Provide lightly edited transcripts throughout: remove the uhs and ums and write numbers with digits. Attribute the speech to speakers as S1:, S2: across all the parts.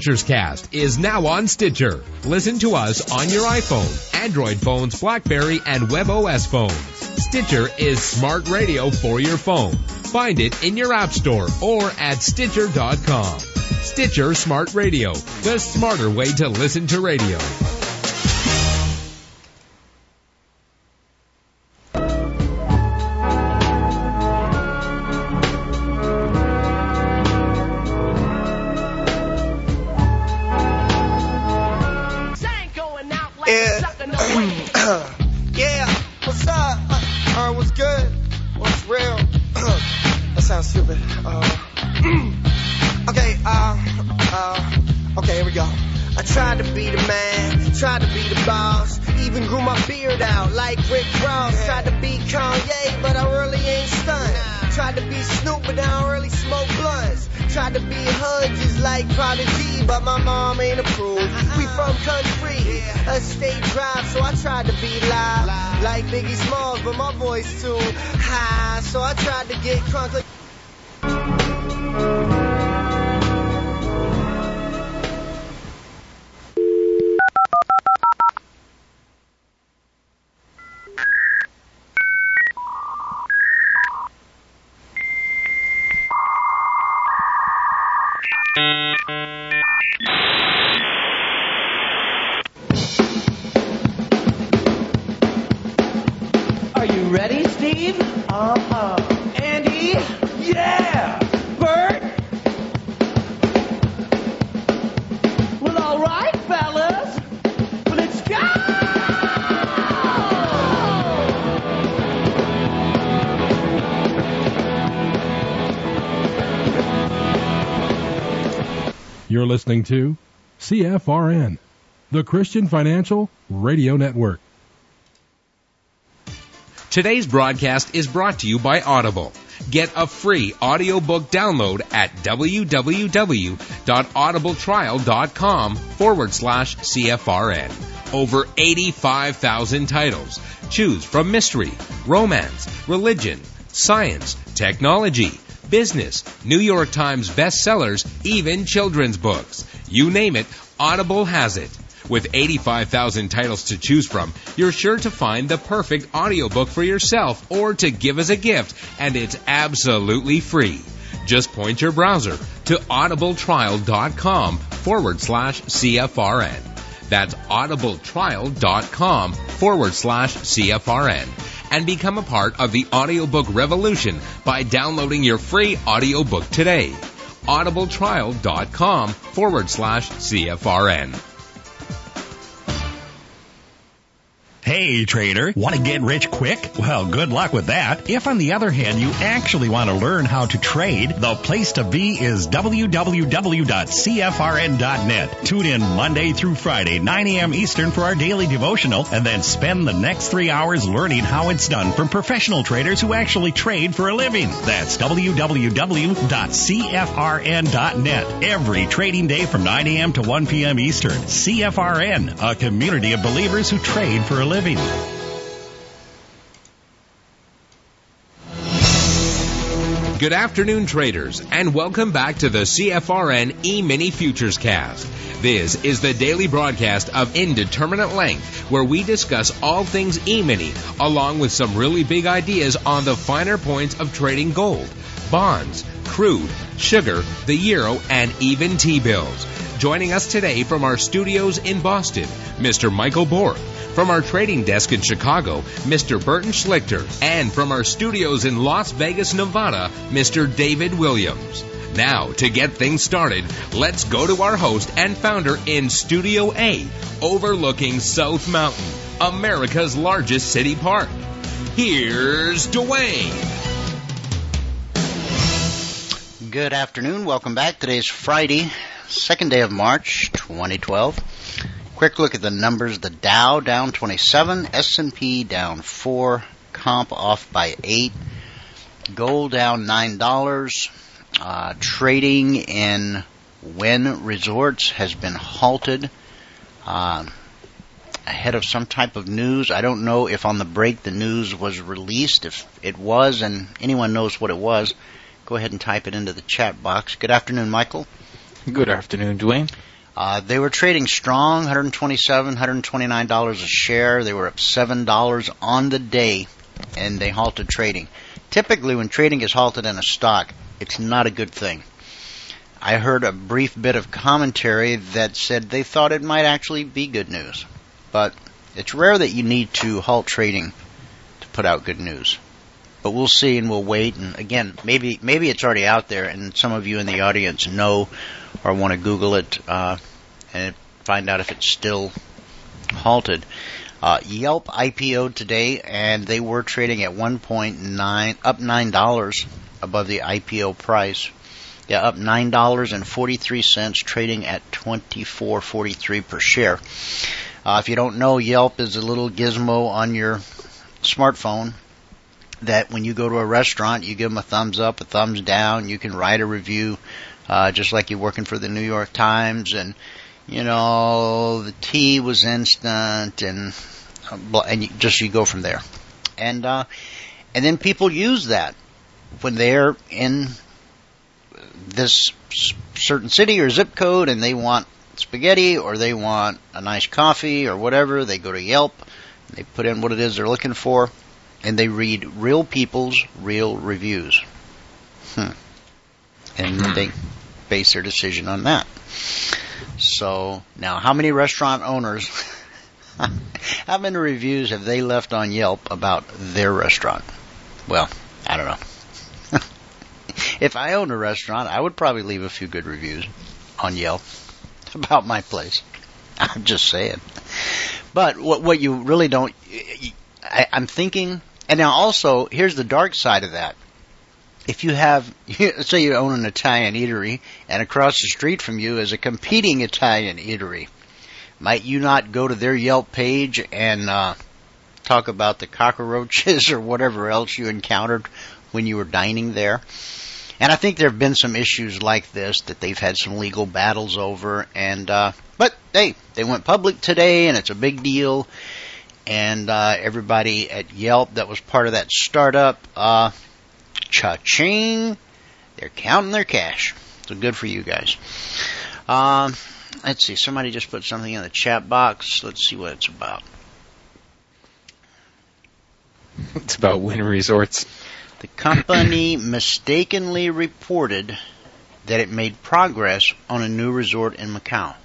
S1: Futures Cast is now on Stitcher. Listen to us on your iPhone, Android phones, BlackBerry, and WebOS phones. Stitcher is smart radio for your phone. Find it in your app store or at Stitcher.com. Stitcher Smart Radio, the smarter way to listen to radio.
S2: Yeah, what's up? What's good? What's real? That sounds stupid. Okay, here we go. I tried to be the man, tried to be the boss, even grew my beard out like Rick Ross. Tried to be Kanye, but I really ain't stunned. Tried to be Snoop, but I don't really smoke blunts. Tried to be hood just like Prodigy, but my mom ain't approved. We from country, a state drive, so I tried to be live like Biggie Smalls, but my voice too high, so I tried to get crunk like...
S3: Are you ready, Steve? Andy? Yeah! Bert? Well, all right, fellas. Let's go!
S4: You're listening to CFRN, the Christian Financial Radio Network.
S1: Today's broadcast is brought to you by Audible. Get a free audiobook download at www.audibletrial.com/CFRN. Over 85,000 titles. Choose from mystery, romance, religion, science, technology, business, New York Times bestsellers, even children's books. You name it, Audible has it. With 85,000 titles to choose from, you're sure to find the perfect audiobook for yourself or to give as a gift, and it's absolutely free. Just point your browser to audibletrial.com/CFRN. That's audibletrial.com/CFRN. And become a part of the audiobook revolution by downloading your free audiobook today. audibletrial.com/CFRN.
S5: Hey, trader, want to get rich quick? Well, good luck with that. If, on the other hand, you actually want to learn how to trade, the place to be is www.cfrn.net. Tune in Monday through Friday, 9 a.m. Eastern for our daily devotional, and then spend the next 3 hours learning how it's done from professional traders who actually trade for a living. That's www.cfrn.net. Every trading day from 9 a.m. to 1 p.m. Eastern. CFRN, a community of believers who trade for a living.
S1: Good afternoon, traders, and welcome back to the CFRN E-Mini Futures Cast. This is the daily broadcast of Indeterminate Length, where we discuss all things E-Mini, along with some really big ideas on the finer points of trading gold, bonds, crude, sugar, the euro, and even T-bills. Joining us today from our studios in Boston, Mr. Michael Bork. From our trading desk in Chicago, Mr. Burton Schlichter. And from our studios in Las Vegas, Nevada, Mr. David Williams. Now, to get things started, let's go to our host and founder in Studio A, overlooking South Mountain, America's largest city park. Here's Dwayne.
S6: Good afternoon. Welcome back. Today's Friday, 2nd day of March, 2012. Quick look at the numbers. The Dow down 27, S&P down 4, comp off by 8, gold down $9. Trading in Wynn Resorts has been halted ahead of some type of news. I don't know if on the break the news was released. If it was and anyone knows what it was, go ahead and type it into the chat box. Good afternoon, Michael.
S7: Good afternoon, Dwayne.
S6: They were trading strong, $127, $129 a share. They were up $7 on the day, and they halted trading. Typically, when trading is halted in a stock, it's not a good thing. I heard a brief bit of commentary that said they thought it might actually be good news. But it's rare that you need to halt trading to put out good news. But we'll see, and we'll wait. And again, maybe it's already out there, and some of you in the audience know or want to Google it and find out if it's still halted. Yelp IPO'd today, and they were trading at 1.9, up $9 above the IPO price. Yeah, up $9.43, trading at $24.43 per share. If you don't know, Yelp is a little gizmo on your smartphone that when you go to a restaurant, you give them a thumbs up, a thumbs down. You can write a review, just like you're working for the New York Times, and the tea was instant, and you go from there. And then people use that when they're in this certain city or zip code and they want spaghetti or they want a nice coffee or whatever. They go to Yelp, they put in what it is they're looking for, and they read real people's real reviews. And they base their decision on that. So now, how many restaurant owners, how many reviews have they left on Yelp about their restaurant? Well, I don't know. If I owned a restaurant, I would probably leave a few good reviews on Yelp about my place. I'm just saying. But what you really don't, I'm thinking, and now also, here's the dark side of that. If you have, say you own an Italian eatery, and across the street from you is a competing Italian eatery, might you not go to their Yelp page and talk about the cockroaches or whatever else you encountered when you were dining there? And I think there have been some issues like this that they've had some legal battles over. And but hey, they went public today, and it's a big deal. And everybody at Yelp that was part of that startup, cha-ching, they're counting their cash. So good for you guys. Let's see, somebody just put something in the chat box. Let's see what it's about.
S7: It's about Wynn Resorts.
S6: The company mistakenly reported that it made progress on a new resort in Macau.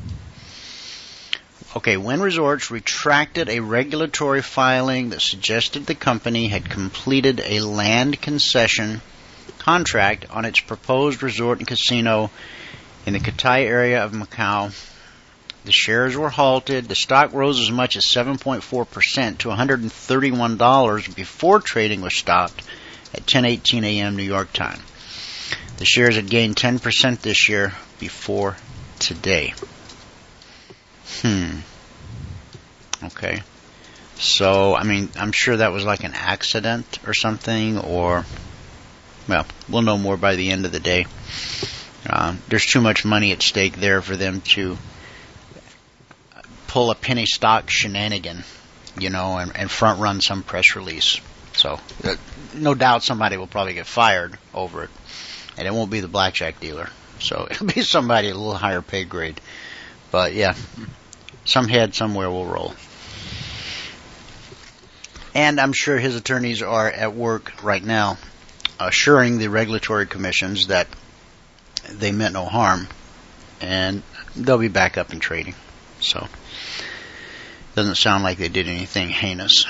S6: Okay, Wynn Resorts retracted a regulatory filing that suggested the company had completed a land concession contract on its proposed resort and casino in the Cotai area of Macau. The shares were halted. The stock rose as much as 7.4% to $131 before trading was stopped at 10:18 a.m. New York time. The shares had gained 10% this year before today. Okay. So, I mean, I'm sure that was like an accident or something, or, well, we'll know more by the end of the day. There's too much money at stake there for them to pull a penny stock shenanigan, and front run some press release. So, no doubt somebody will probably get fired over it. And it won't be the blackjack dealer. So, it'll be somebody a little higher pay grade. But, yeah, some head somewhere will roll. And I'm sure his attorneys are at work right now assuring the regulatory commissions that they meant no harm. And they'll be back up in trading. So, doesn't sound like they did anything heinous.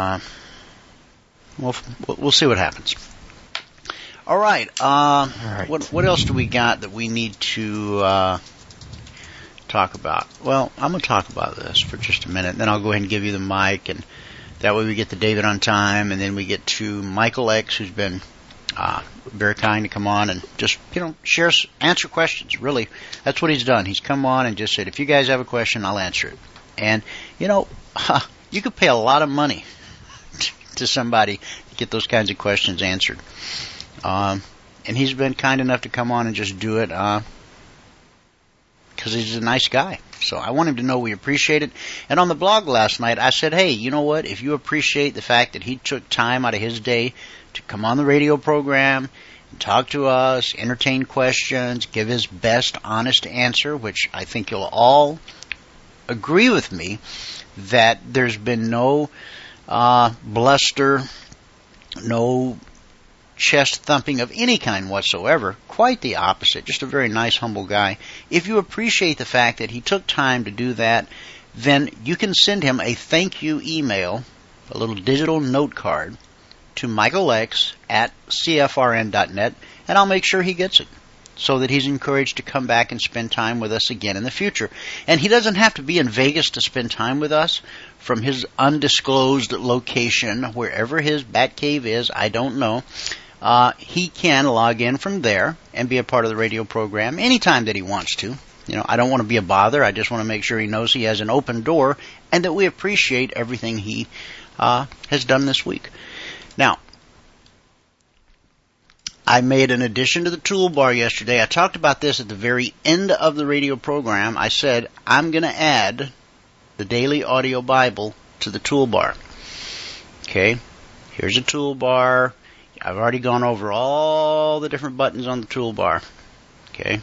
S6: We'll see what happens. All right. What else do we got that we need to talk about? Well, I'm going to talk about this for just a minute. Then I'll go ahead and give you the mic, and that way we get to David on time, and then we get to Michael X, who's been very kind to come on and just, answer questions. Really, that's what he's done. He's come on and just said, if you guys have a question, I'll answer it. And, you could pay a lot of money to somebody to get those kinds of questions answered. And he's been kind enough to come on and just do it because he's a nice guy. So I want him to know we appreciate it. And on the blog last night, I said, hey, you know what? If you appreciate the fact that he took time out of his day to come on the radio program talk to us, entertain questions, give his best honest answer, which I think you'll all agree with me that there's been no bluster, no chest thumping of any kind whatsoever. Quite the opposite. Just a very nice, humble guy. If you appreciate the fact that he took time to do that, then you can send him a thank you email, a little digital note card, to michaelx@cfrn.net, and I'll make sure he gets it so that he's encouraged to come back and spend time with us again in the future. And he doesn't have to be in Vegas to spend time with us from his undisclosed location, wherever his bat cave is, I don't know. He can log in from there and be a part of the radio program anytime that he wants to. You know, I don't want to be a bother. I just want to make sure he knows he has an open door and that we appreciate everything he has done this week. Now, I made an addition to the toolbar yesterday. I talked about this at the very end of the radio program. I said, I'm going to add the Daily Audio Bible to the toolbar. Okay, here's a toolbar. I've already gone over all the different buttons on the toolbar. Okay,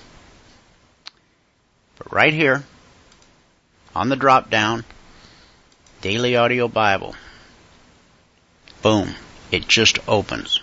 S6: but right here, on the drop down, Daily Audio Bible. Boom, it just opens.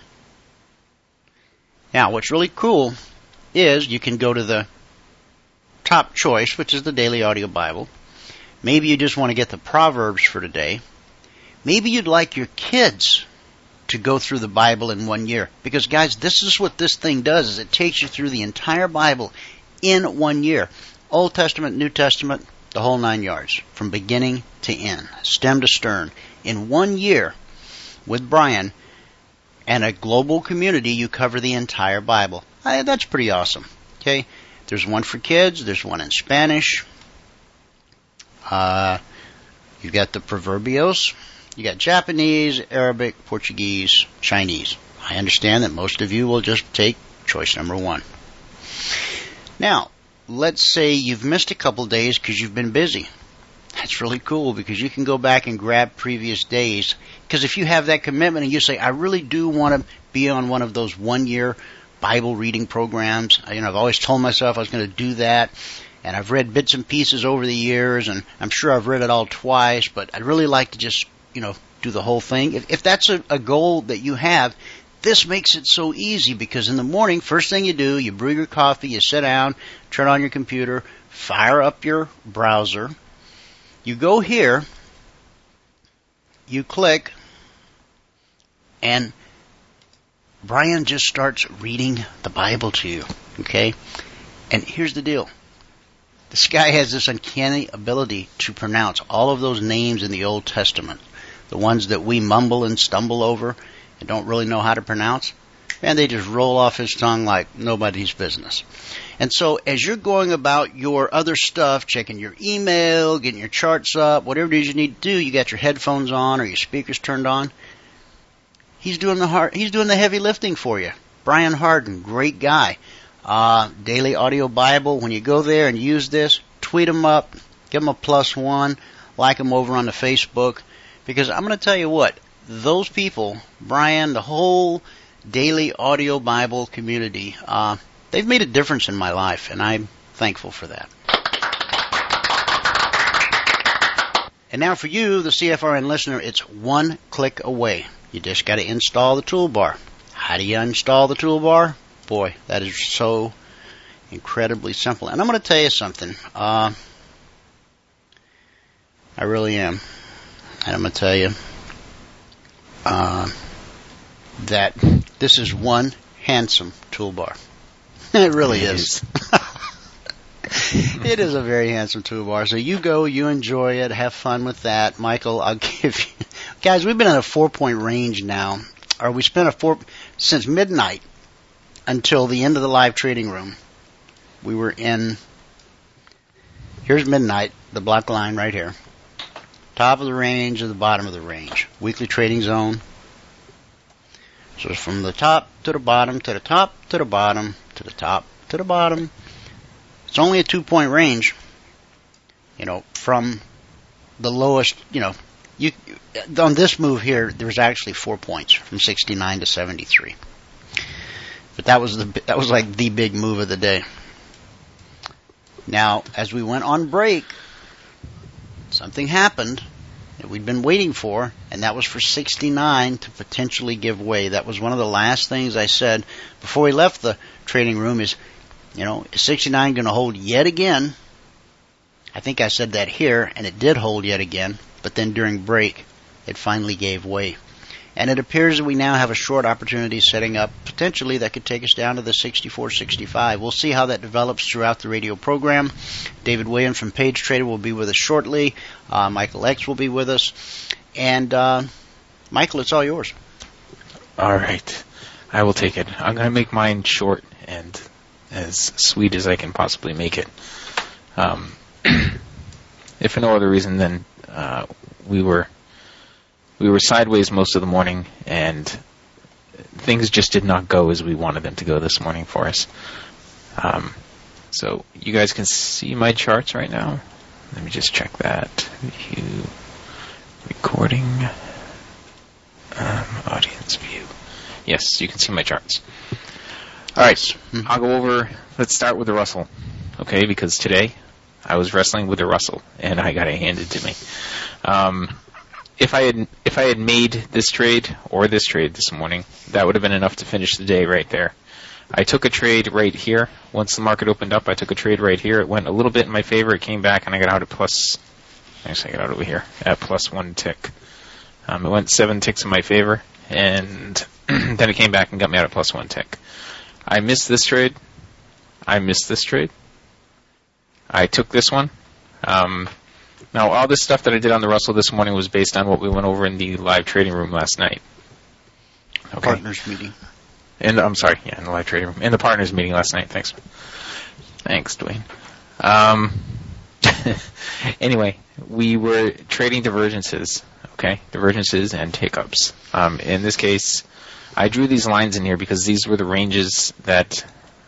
S6: Now, what's really cool is you can go to the top choice, which is the Daily Audio Bible. Maybe you just want to get the Proverbs for today. Maybe you'd like your kids to go through the Bible in 1 year. Because, guys, this is what this thing does, is it takes you through the entire Bible in 1 year. Old Testament, New Testament, the whole 9 yards, from beginning to end, stem to stern. In 1 year, with Brian and a global community, you cover the entire Bible. That's pretty awesome. Okay, there's one for kids. There's one in Spanish. You've got the Proverbios. You got Japanese, Arabic, Portuguese, Chinese. I understand that most of you will just take choice number 1. Now, let's say you've missed a couple days because you've been busy. That's really cool because you can go back and grab previous days. Because if you have that commitment and you say, I really do want to be on one of those 1 year Bible reading programs. I've always told myself I was going to do that. And I've read bits and pieces over the years, and I'm sure I've read it all twice, but I'd really like to just, do the whole thing. If that's a goal that you have, this makes it so easy because in the morning, first thing you do, you brew your coffee, you sit down, turn on your computer, fire up your browser. You go here, you click, and Brian just starts reading the Bible to you, okay? And here's the deal. This guy has this uncanny ability to pronounce all of those names in the Old Testament, the ones that we mumble and stumble over and don't really know how to pronounce. Man, they just roll off his tongue like nobody's business. And so as you're going about your other stuff, checking your email, getting your charts up, whatever it is you need to do, you got your headphones on or your speakers turned on, he's doing the heavy lifting for you. Brian Harden, great guy. Daily Audio Bible, when you go there and use this, tweet him up, give him a +1, like him over on the Facebook, because I'm going to tell you what, those people, Brian, the whole Daily Audio Bible community, they've made a difference in my life, and I'm thankful for that. And now for you, the CFRN listener, it's one click away. You just got to install the toolbar. How do you install the toolbar? Boy, that is so incredibly simple. And I'm going to tell you something. I really am. And I'm going to tell you that this is one handsome toolbar. It really is. It is a very handsome toolbar. So you go, you enjoy it, have fun with that. Michael, I'll give you... Guys, we've been in a 4-point range now. Or we spent since midnight until the end of the live trading room. We were in... Here's midnight, the black line right here. Top of the range to the bottom of the range. Weekly trading zone. So it's from the top to the bottom, to the top to the bottom, to the top to the bottom. It's only a 2-point range. From the lowest, on this move here, there was actually 4 points from 69 to 73. But But that was like the big move of the day. Now, as we went on break, something happened that we'd been waiting for, and that was for 69 to potentially give way. That was one of the last things I said before we left the trading room is, is 69 going to hold yet again? I think I said that here, and it did hold yet again, but then during break, it finally gave way. And it appears that we now have a short opportunity setting up, potentially, that could take us down to the 64.65. We'll see how that develops throughout the radio program. David Williams from Page Trader will be with us shortly. Michael X will be with us. And, Michael, it's all yours.
S7: All right. I will take it. I'm going to make mine short and as sweet as I can possibly make it. If for no other reason than we were sideways most of the morning, and things just did not go as we wanted them to go this morning for us. So you guys can see my charts right now. Let me just check that. View, recording, audience view. Yes, you can see my charts. All right, I'll go over. Let's start with the Russell, okay? Because today I was wrestling with the Russell, and I got it handed to me. If I had made this trade or this trade this morning, that would have been enough to finish the day right there. I took a trade right here. Once the market opened up, I took a trade right here. It went a little bit in my favor. It came back, and I got out at plus. Actually, I got out over here at plus 1 tick. It went 7 ticks in my favor, and then it came back and got me out at plus 1 tick. I missed this trade. I took this one. Now, all this stuff that I did on the Russell this morning was based on what we went over in the live trading room last night. Okay.
S6: Partners meeting.
S7: In the live trading room. In the partners meeting last night. Thanks, Dwayne. Anyway, we were trading divergences. Okay, divergences and hiccups. In this case, I drew these lines in here because these were the ranges that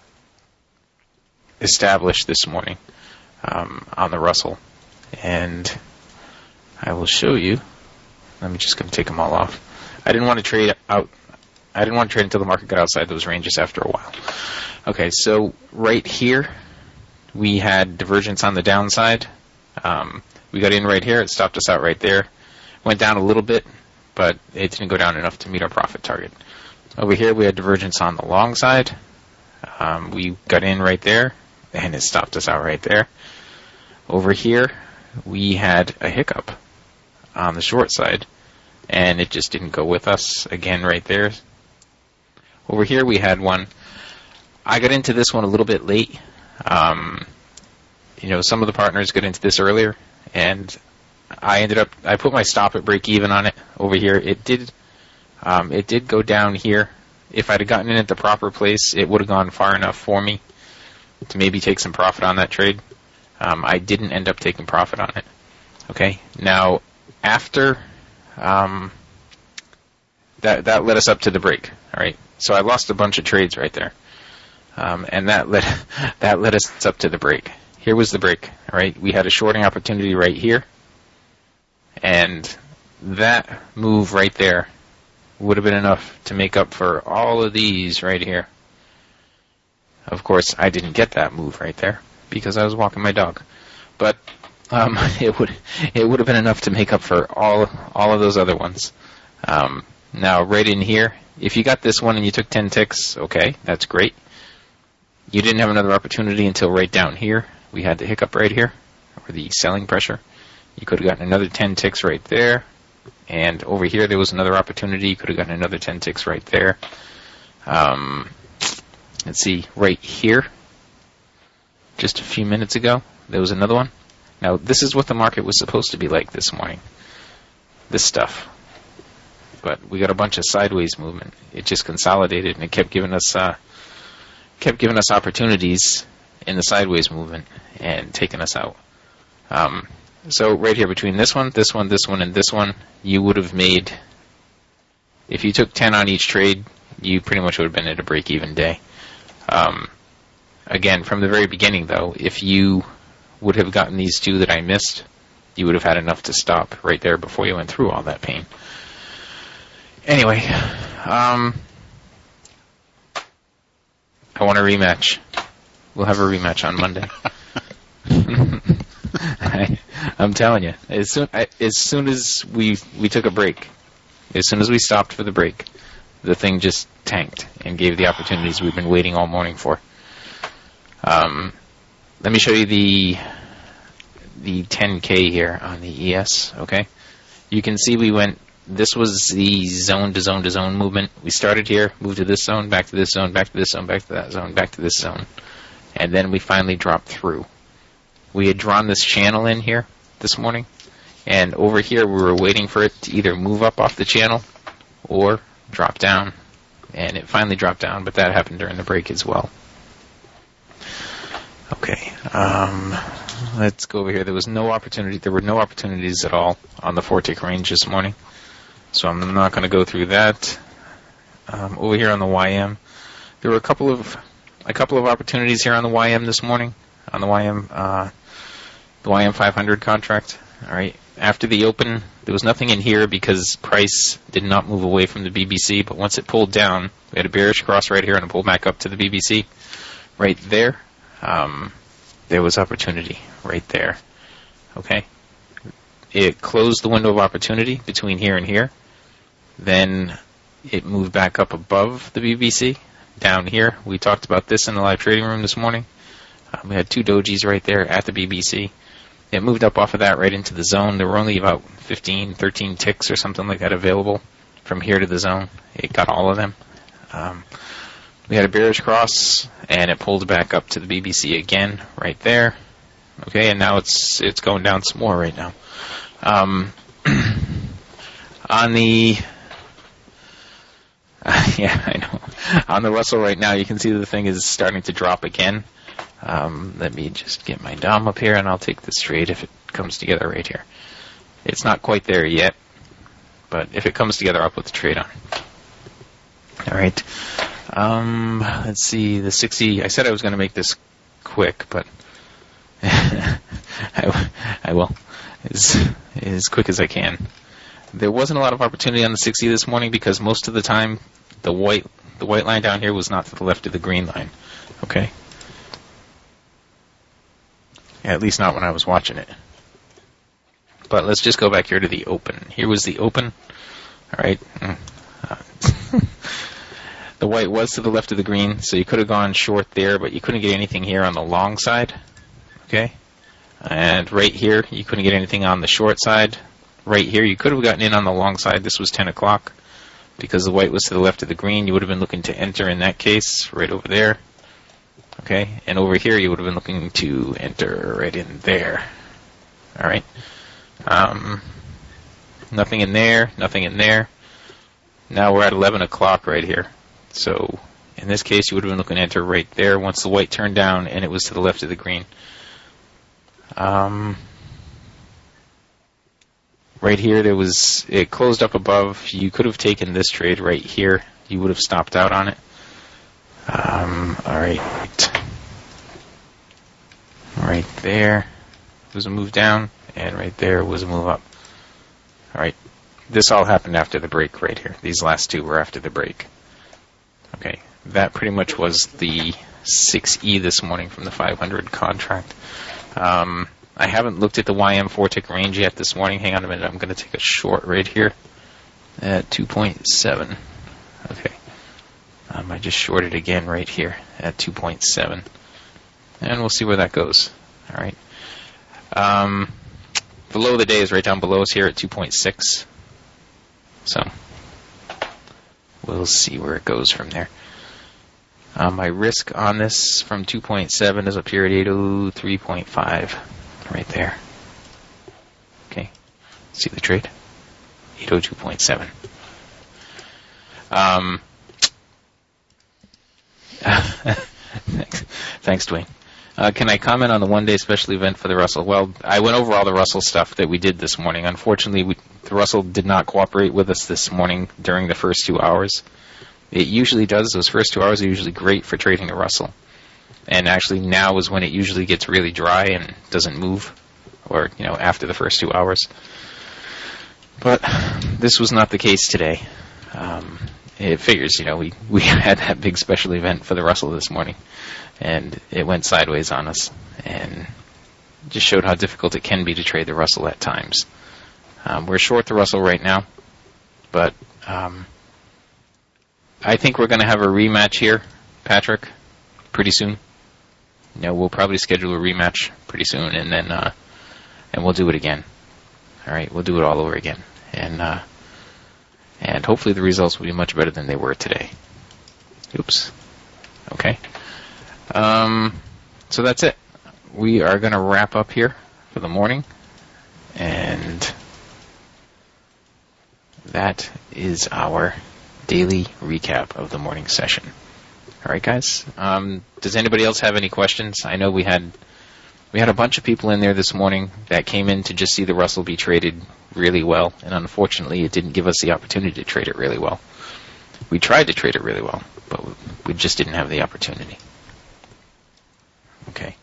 S7: established this morning on the Russell. And I will show you. I'm just going to take them all off. I didn't want to trade out. I didn't want to trade until the market got outside those ranges after a while. Okay, so right here, we had divergence on the downside. We got in right here. It stopped us out right there. Went down a little bit, but it didn't go down enough to meet our profit target. Over here, we had divergence on the long side. We got in right there, and it stopped us out right there. Over here, we had a hiccup on the short side, and it just didn't go with us. Again, right there. Over here, we had one. I got into this one a little bit late. Some of the partners got into this earlier, and I put my stop at break even on it over here. It did go down here. If I'd have gotten in at the proper place, it would have gone far enough for me to maybe take some profit on that trade. I didn't end up taking profit on it. Okay. Now, after that led us up to the break. All right. So I lost a bunch of trades right there, and that led us up to the break. Here was the break. All right. We had a shorting opportunity right here, and that move right there would have been enough to make up for all of these right here. Of course, I didn't get that move right there because I was walking my dog, but it would have been enough to make up for all of those other ones. Now, right in here, if you got this one and you took 10 ticks, okay, that's great. You didn't have another opportunity until right down here. We had the hiccup right here, or the selling pressure. You could have gotten another 10 ticks right there, and over here there was another opportunity. You could have gotten another 10 ticks right there. Let's see, right here, just a few minutes ago, there was another one. Now, this is what the market was supposed to be like this morning, this stuff. But we got a bunch of sideways movement. It just consolidated, and it kept giving us opportunities in the sideways movement and taking us out. So right here between this one, and this one, you would have made, if you took 10 on each trade, you pretty much would have been at a break-even day. Again, from the very beginning, though, if you would have gotten these two that I missed, you would have had enough to stop right there before you went through all that pain. Anyway, I want a rematch. We'll have a rematch on Monday. I'm telling you, as soon as we took a break, as soon as we stopped for the break, the thing just tanked and gave the opportunities we've been waiting all morning for. Let me show you the 10K here on the ES, okay? You can see this was the zone to zone to zone movement. We started here, moved to this zone, back to this zone, back to this zone, back to that zone, back to this zone. And then we finally dropped through. We had drawn this channel in here this morning, and over here we were waiting for it to either move up off the channel or drop down. And it finally dropped down, but that happened during the break as well. Okay, let's go over here. There were no opportunities at all on the 4-tick range this morning, so I'm not going to go through that. Over here on the YM, there were a couple of opportunities here on the YM this morning, on the YM 500 contract. All right, after the open, there was nothing in here because price did not move away from the BBC, but once it pulled down, we had a bearish cross right here and a pull back up to the BBC. Right there, there was opportunity right there. Okay, it closed the window of opportunity between here and here. Then it moved back up above the BBC. Down here, we talked about this in the live trading room this morning. We had 2 dojis right there at the BBC. It moved up off of that right into the zone. There were only about 15, 13 ticks or something like that available from here to the zone. It got all of them. We had a bearish cross, and it pulled back up to the BBC again right there. Okay, and now it's going down some more right now. On the... yeah, I know. On the Russell right now, you can see the thing is starting to drop again. Let me just get my DOM up here, and I'll take this trade if it comes together right here. It's not quite there yet, but if it comes together, I'll put the trade on. All right. Let's see, the 60. I said I was going to make this quick, but I will as quick as I can. There wasn't a lot of opportunity on the 60 this morning because most of the time the white line down here was not to the left of the green line. Okay. Yeah, at least not when I was watching it. But let's just go back here to the open. Here was the open. All right. The white was to the left of the green, so you could have gone short there, but you couldn't get anything here on the long side. Okay. And right here, you couldn't get anything on the short side. Right here, you could have gotten in on the long side. This was 10 o'clock. Because the white was to the left of the green, you would have been looking to enter in that case, right over there. Okay, and over here, you would have been looking to enter right in there. All right. Nothing in there, nothing in there. Now we're at 11 o'clock right here. So in this case, you would have been looking to enter right there once the white turned down and it was to the left of the green. Right here, it closed up above. You could have taken this trade right here. You would have stopped out on it. All right. Right there was a move down, and right there was a move up. All right. This all happened after the break right here. These last two were after the break. Okay. That pretty much was the 6E this morning from the 500 contract. I haven't looked at the YM 4-tick range yet this morning. Hang on a minute. I'm going to take a short right here at 2.7. Okay. I just shorted again right here at 2.7. And we'll see where that goes. All right. Below the day is right down below us here at 2.6. So we'll see where it goes from there. My risk on this from 2.7 is up here at 803.5. Right there. Okay. See the trade? 802.7. Thanks, Dwayne. Can I comment on the one-day special event for the Russell? Well, I went over all the Russell stuff that we did this morning. Unfortunately, the Russell did not cooperate with us this morning during the first 2 hours. It usually does. Those first 2 hours are usually great for trading the Russell. And actually now is when it usually gets really dry and doesn't move, or, after the first 2 hours. But this was not the case today. it figures, we had that big special event for the Russell this morning, and it went sideways on us, and just showed how difficult it can be to trade the Russell at times. We're short the Russell right now, but I think we're going to have a rematch here, Patrick, pretty soon. We'll probably schedule a rematch pretty soon, and then and we'll do it again. All right, we'll do it all over again, and hopefully the results will be much better than they were today. Oops. Okay. So that's it. We are going to wrap up here for the morning, and that is our daily recap of the morning session. All right, guys. Does anybody else have any questions? I know we had a bunch of people in there this morning that came in to just see the Russell be traded really well, and unfortunately it didn't give us the opportunity to trade it really well. We tried to trade it really well, but we just didn't have the opportunity. Okay.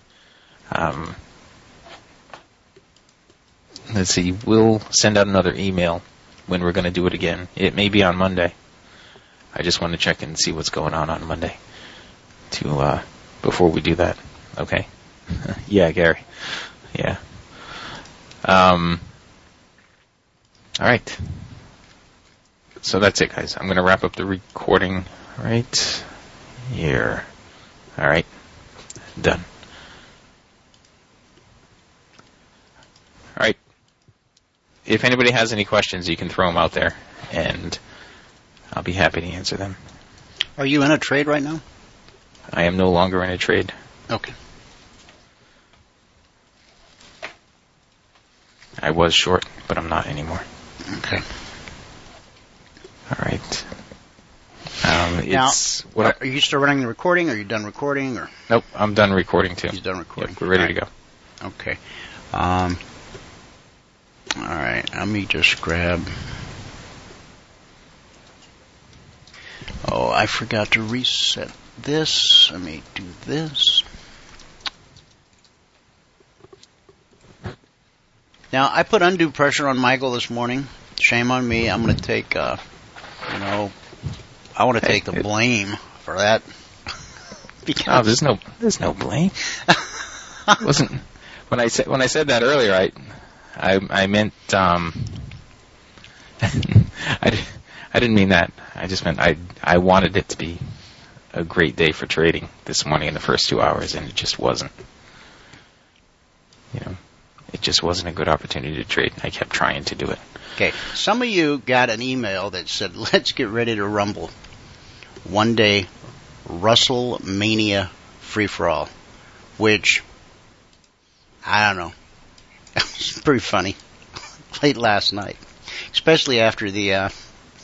S7: Let's see. We'll send out another email when we're going to do it again. It may be on Monday. I just want to check and see what's going on Monday before we do that. Okay. Yeah, Gary. Yeah. All right. So that's it, guys. I'm going to wrap up the recording right here. All right. Done. All right. If anybody has any questions, you can throw them out there, and I'll be happy to answer them.
S6: Are you in a trade right now?
S7: I am no longer in a trade.
S6: Okay.
S7: I was short, but I'm not anymore.
S6: Okay.
S7: All right.
S6: Now, are you still running the recording? Are you done recording? Or
S7: nope, I'm done recording too.
S6: He's done recording.
S7: Yep, we're ready to go.
S6: Okay. All right. Let me just grab. Oh, I forgot to reset this. Let me do this. Now, I put undue pressure on Michael this morning. Shame on me. I'm going to take, I want to take the blame for that.
S7: Because there's no blame. Wasn't when I said that earlier. I meant I didn't mean that. I just meant I wanted it to be a great day for trading this morning in the first 2 hours, and it just wasn't. It just wasn't a good opportunity to trade. I kept trying to do it.
S6: Okay, some of you got an email that said, let's get ready to rumble. One day, Russell Mania free-for-all, which, I don't know, it was pretty funny late last night, especially after the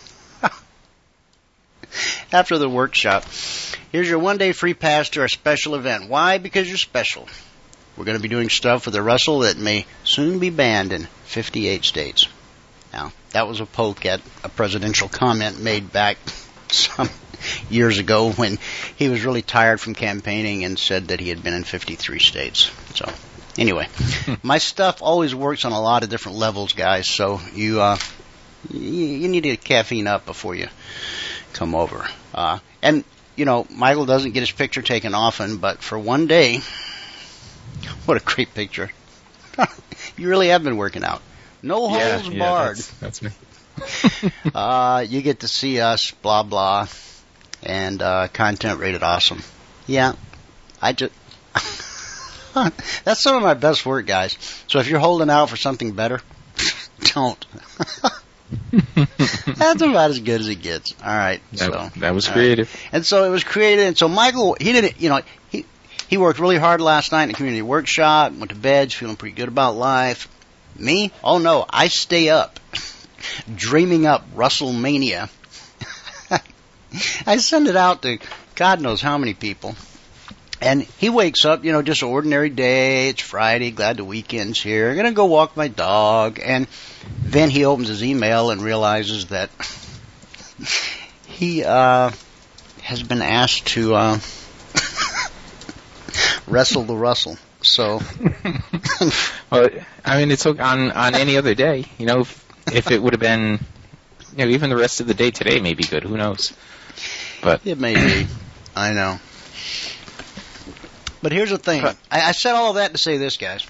S6: after the workshop. Here's your one-day free pass to our special event. Why? Because you're special. We're going to be doing stuff with the Russell that may soon be banned in 58 states. Now, that was a poke at a presidential comment made back some years ago when he was really tired from campaigning and said that he had been in 53 states. So, anyway, my stuff always works on a lot of different levels, guys, so you need to caffeine up before you come over. And, Michael doesn't get his picture taken often, but for one day, what a great picture. You really have been working out. No holes barred.
S7: That's me.
S6: You get to see us, blah, blah, and content rated awesome. Yeah, that's some of my best work, guys. So if you're holding out for something better, don't. That's about as good as it gets. All right.
S7: That was creative.
S6: Right. And so it was creative. And so Michael, he didn't, he worked really hard last night in the community workshop, went to bed, feeling pretty good about life. Me? Oh, no. I stay up, dreaming up Russellmania. I send it out to God knows how many people. And he wakes up, just an ordinary day. It's Friday. Glad the weekend's here. I'm going to go walk my dog. And then he opens his email and realizes that he has been asked to wrestle the Russell. So,
S7: well, I mean, it's on any other day. If it would have been even the rest of the day today may be good. Who knows? But
S6: it may be. I know. But here's the thing. I said all of that to say this, guys.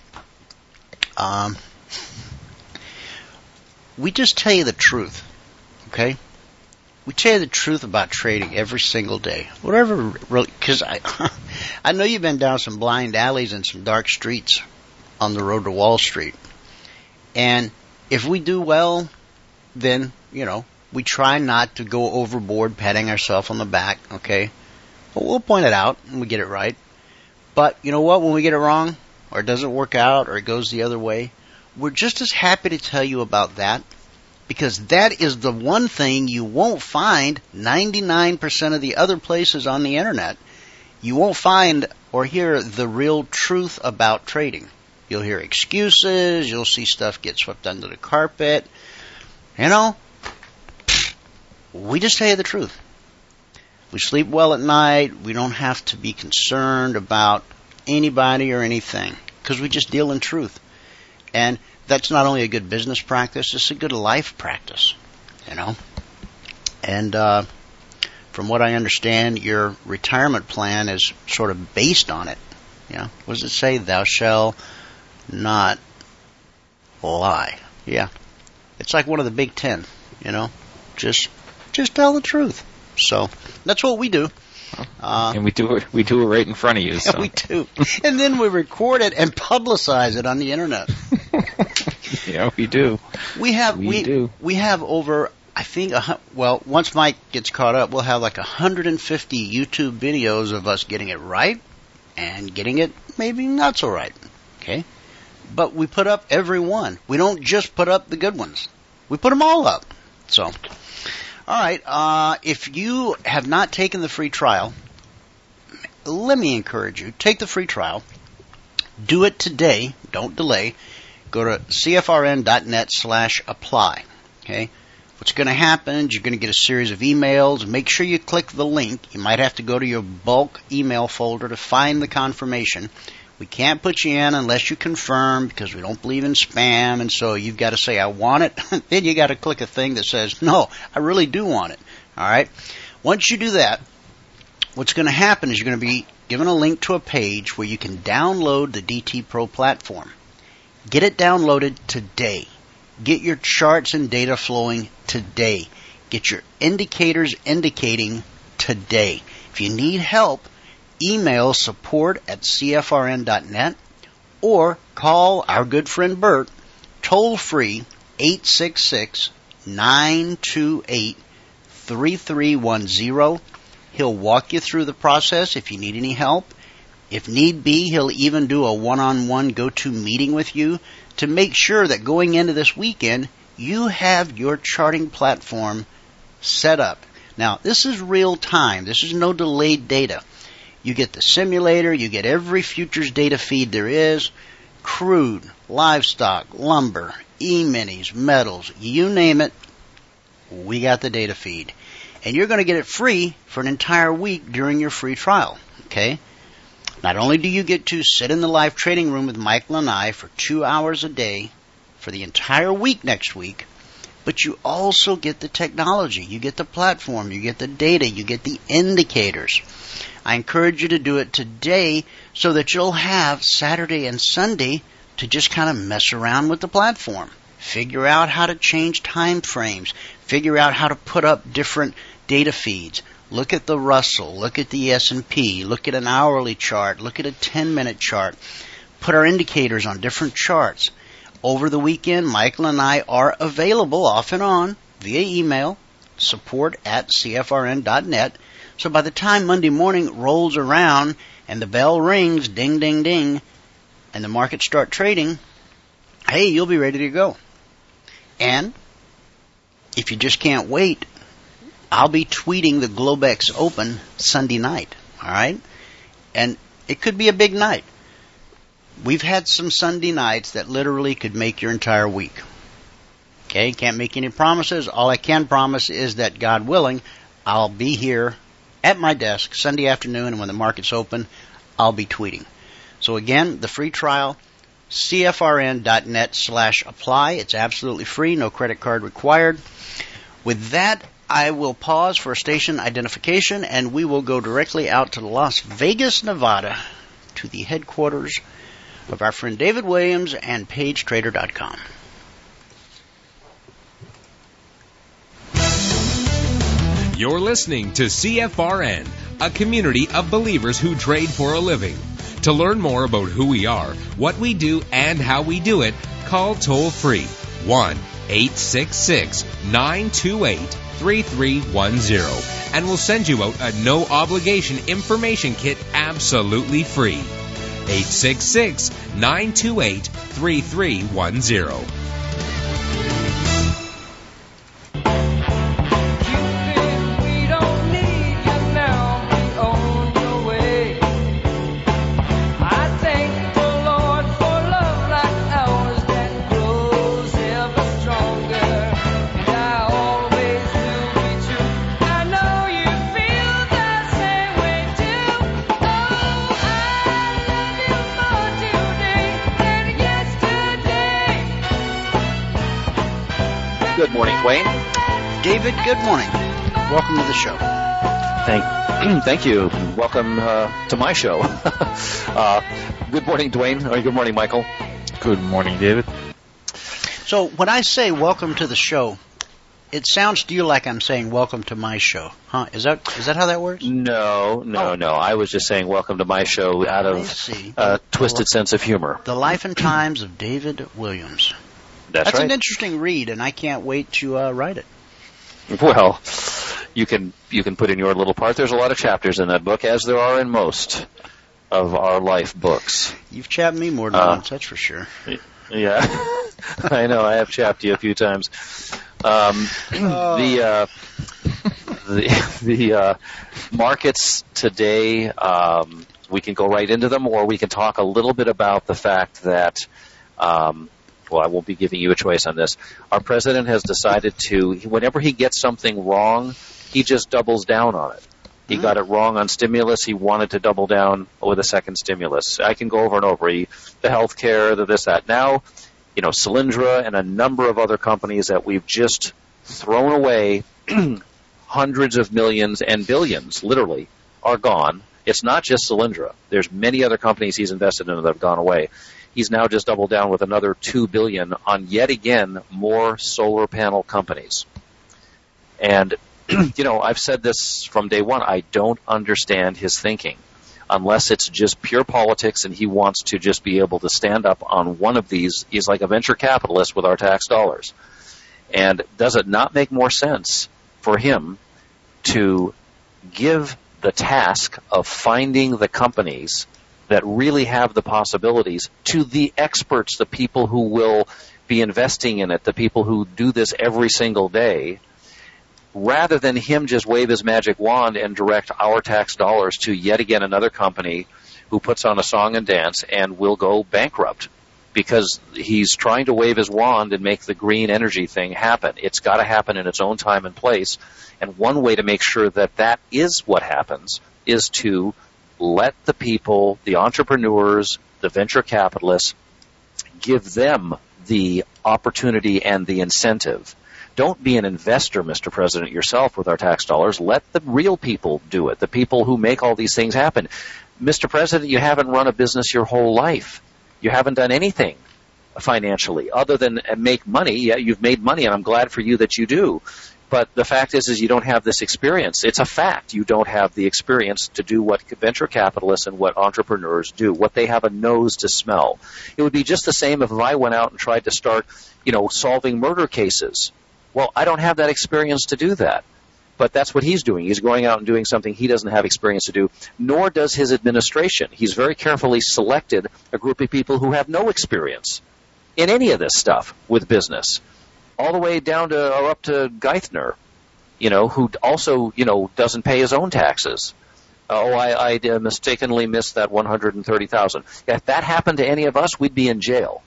S6: We just tell you the truth, okay? We tell you the truth about trading every single day. Whatever, really, because I know you've been down some blind alleys and some dark streets on the road to Wall Street. And if we do well, then, we try not to go overboard patting ourselves on the back, okay? But we'll point it out and we get it right. But you know what? When we get it wrong, or it doesn't work out, or it goes the other way, we're just as happy to tell you about that, because that is the one thing you won't find 99% of the other places on the internet. You won't find or hear the real truth about trading. You'll hear excuses, you'll see stuff get swept under the carpet. We just tell you the truth. We sleep well at night, we don't have to be concerned about anybody or anything, because we just deal in truth. And that's not only a good business practice, it's a good life practice, And from what I understand, your retirement plan is sort of based on it. What does it say? Thou shalt not lie. Yeah. It's like one of the Big 10, Just tell the truth. So that's what we do.
S7: And we do it right in front of you. So.
S6: Yeah, we do. And then we record it and publicize it on the internet.
S7: Yeah, we do.
S6: We have over, I think, once Mike gets caught up, we'll have like 150 YouTube videos of us getting it right and getting it maybe not so right. Okay? But we put up every one. We don't just put up the good ones. We put them all up. So, all right. If you have not taken the free trial, let me encourage you. Take the free trial. Do it today. Don't delay. Go to cfrn.net/apply. Okay? What's going to happen is you're going to get a series of emails. Make sure you click the link. You might have to go to your bulk email folder to find the confirmation. We can't put you in unless you confirm, because we don't believe in spam, and so you've got to say, I want it. Then you got to click a thing that says, no, I really do want it. All right? Once you do that, what's going to happen is you're going to be given a link to a page where you can download the DT Pro platform. Get it downloaded today. Get your charts and data flowing today. Get your indicators indicating today. If you need help, email support@cfrn.net or call our good friend Bert, toll free, 866-928-3310. He'll walk you through the process if you need any help. If need be, he'll even do a one-on-one go-to meeting with you to make sure that going into this weekend, you have your charting platform set up. Now, this is real time. This is no delayed data. You get the simulator, you get every futures data feed there is, crude, livestock, lumber, E-minis, metals, you name it, we got the data feed. And you're going to get it free for an entire week during your free trial, okay? Not only do you get to sit in the live trading room with Michael and I for 2 hours a day for the entire week next week, but you also get the technology, you get the platform, you get the data, you get the indicators. I encourage you to do it today so that you'll have Saturday and Sunday to just kind of mess around with the platform. Figure out how to change time frames. Figure out how to put up different data feeds. Look at the Russell. Look at the S&P. Look at an hourly chart. Look at a 10-minute chart. Put our indicators on different charts. Over the weekend, Michael and I are available off and on via email, support@cfrn.net. So by the time Monday morning rolls around and the bell rings, ding, ding, ding, and the markets start trading, hey, you'll be ready to go. And if you just can't wait, I'll be tweeting the Globex Open Sunday night, all right? And it could be a big night. We've had some Sunday nights that literally could make your entire week. Okay, can't make any promises. All I can promise is that, God willing, I'll be here at my desk Sunday afternoon, and when the market's open, I'll be tweeting. So again, the free trial, cfrn.net/apply. It's absolutely free, no credit card required. With that, I will pause for station identification, and we will go directly out to Las Vegas, Nevada, to the headquarters of our friend David Williams and PageTrader.com.
S1: You're listening to CFRN, a community of believers who trade for a living. To learn more about who we are, what we do, and how we do it, call toll-free 1-866-928-3310, and we'll send you out a no-obligation information kit absolutely free. 866-928-3310.
S8: Good morning, Dwayne.
S6: David, good morning. Welcome to the show.
S8: Thank you. Welcome to my show. Good morning, Dwayne. Or good morning, Michael.
S7: Good morning, David.
S6: So when I say welcome to the show, it sounds to you like I'm saying welcome to my show. Huh? Is that how that works?
S8: No. I was just saying welcome to my show out of twisted sense of humor.
S6: The Life and Times of David Williams.
S8: That's right.
S6: An interesting read, and I can't wait to write it.
S8: Well, you can put in your little part. There's a lot of chapters in that book, as there are in most of our life books.
S6: You've chapped me more than once, that's for sure.
S8: Yeah, I know. I have chapped you a few times. The markets today, we can go right into them, or we can talk a little bit about the fact that. Well, I won't be giving you a choice on this. Our president has decided to, whenever he gets something wrong, he just doubles down on it. He got it wrong on stimulus. He wanted to double down with a second stimulus. I can go over and over. The health care, the this, that. Now, Solyndra and a number of other companies that we've just thrown away hundreds of millions and billions, literally, are gone. It's not just Solyndra. There's many other companies he's invested in that have gone away. He's now just doubled down with another $2 billion on yet again more solar panel companies. And, I've said this from day one. I don't understand his thinking unless it's just pure politics and he wants to just be able to stand up on one of these. He's like a venture capitalist with our tax dollars. And does it not make more sense for him to give the task of finding the companies that really have the possibilities to the experts, the people who will be investing in it, the people who do this every single day, rather than him just wave his magic wand and direct our tax dollars to yet again another company who puts on a song and dance and will go bankrupt because he's trying to wave his wand and make the green energy thing happen. It's got to happen in its own time and place. And one way to make sure that that is what happens is to let the people, the entrepreneurs, the venture capitalists, give them the opportunity and the incentive. Don't be an investor, Mr. President, yourself with our tax dollars. Let the real people do it, the people who make all these things happen. Mr. President, you haven't run a business your whole life. You haven't done anything financially other than make money. Yeah, you've made money, and I'm glad for you that you do. But the fact is you don't have this experience. It's a fact. You don't have the experience to do what venture capitalists and what entrepreneurs do, what they have a nose to smell. It would be just the same if I went out and tried to start, solving murder cases. Well, I don't have that experience to do that. But that's what he's doing. He's going out and doing something he doesn't have experience to do, nor does his administration. He's very carefully selected a group of people who have no experience in any of this stuff with business. All the way down to or up to Geithner, who also, doesn't pay his own taxes. I mistakenly missed that $130,000. If that happened to any of us, we'd be in jail.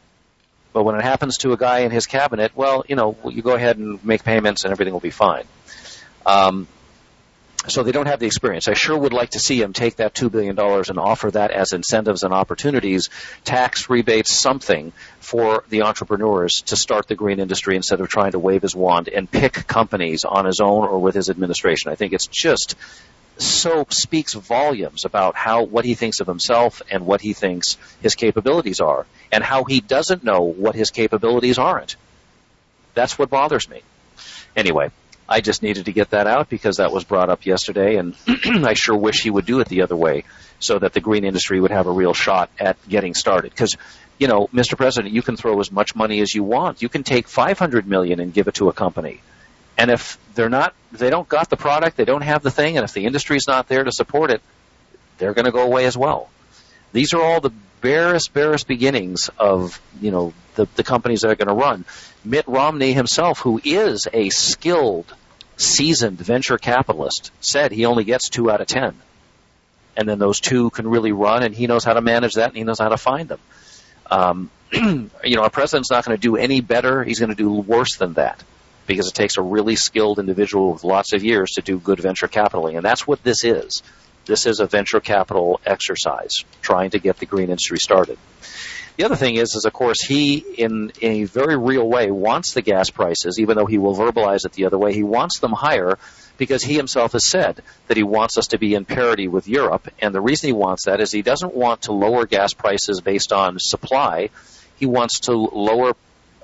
S8: But when it happens to a guy in his cabinet, well, you go ahead and make payments and everything will be fine. So they don't have the experience. I sure would like to see him take that $2 billion and offer that as incentives and opportunities, tax rebates, something for the entrepreneurs to start the green industry instead of trying to wave his wand and pick companies on his own or with his administration. I think it's just so speaks volumes about what he thinks of himself and what he thinks his capabilities are and how he doesn't know what his capabilities aren't. That's what bothers me. Anyway, I just needed to get that out because that was brought up yesterday, and I sure wish he would do it the other way so that the green industry would have a real shot at getting started. Because, you know, Mr. President, you can throw as much money as you want. You can take $500 million and give it to a company. And if they don't got the product, they don't have the thing, and if the industry's not there to support it, they're going to go away as well. These are all the barest beginnings of, you know, the companies that are going to run. Mitt Romney himself, who is a skilled, seasoned venture capitalist, said he only gets 2 out of 10. And then those 2 can really run, and he knows how to manage that, and he knows how to find them. You know, our president's not going to do any better. He's going to do worse than that because it takes a really skilled individual with lots of years to do good venture capitaling. And that's what this is. This is a venture capital exercise, trying to get the green industry started. The other thing is of course, he, in a very real way, wants the gas prices, even though he will verbalize it the other way. He wants them higher because he himself has said that he wants us to be in parity with Europe. And the reason he wants that is he doesn't want to lower gas prices based on supply. He wants to lower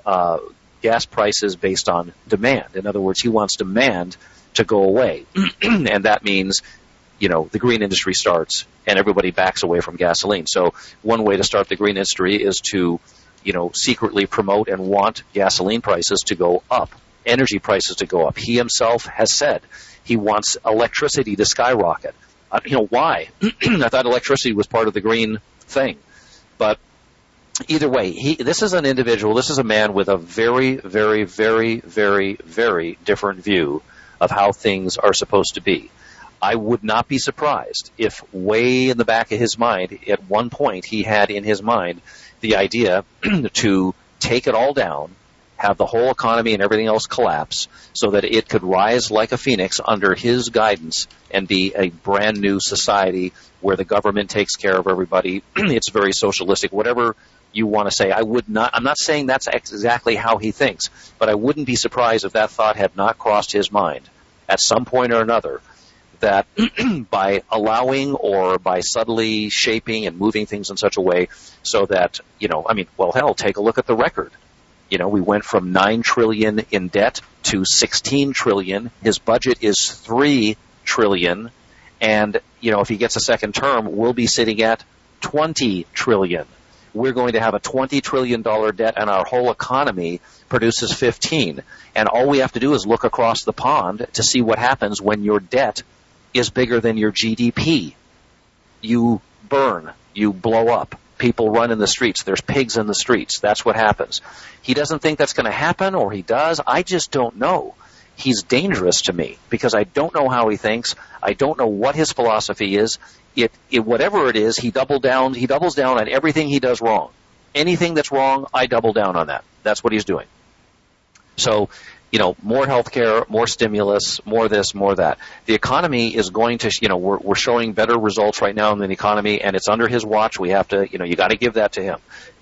S8: gas prices based on demand. In other words, he wants demand to go away. And that means, you know, the green industry starts and everybody backs away from gasoline. So one way to start the green industry is to, you know, secretly promote and want gasoline prices to go up, energy prices to go up. He himself has said he wants electricity to skyrocket. You know, why? I thought electricity was part of the green thing. But either way, this is an individual, this is a man with a very, very, very, very, very different view of how things are supposed to be. I would not be surprised if way in the back of his mind, at one point, he had in his mind the idea to take it all down, have the whole economy and everything else collapse so that it could rise like a phoenix under his guidance and be a brand new society where the government takes care of everybody. It's very socialistic, whatever you want to say. I'm not saying that's exactly how he thinks, but I wouldn't be surprised if that thought had not crossed his mind at some point or another, that by allowing or by subtly shaping and moving things in such a way so that, you know, I mean, well, hell, take a look at the record. You know, we went from $9 trillion in debt to $16 trillion. His budget is $3 trillion. And, you know, if he gets a second term, we'll be sitting at $20 trillion. We're going to have a $20 trillion debt, and our whole economy produces 15. And all we have to do is look across the pond to see what happens when your debt is bigger than your GDP. You burn. You blow up. People run in the streets. There's pigs in the streets. That's what happens. He doesn't think that's going to happen, or he does. I just don't know. He's dangerous to me because I don't know how he thinks. I don't know what his philosophy is. Whatever it is, he doubles down on everything he does wrong. Anything that's wrong, I double down on that. That's what he's doing. So, you know, more health care, more stimulus, more this, more that. The economy is going to, you know, we're showing better results right now in the economy, and it's under his watch. We have to, you know, you got to give that to him.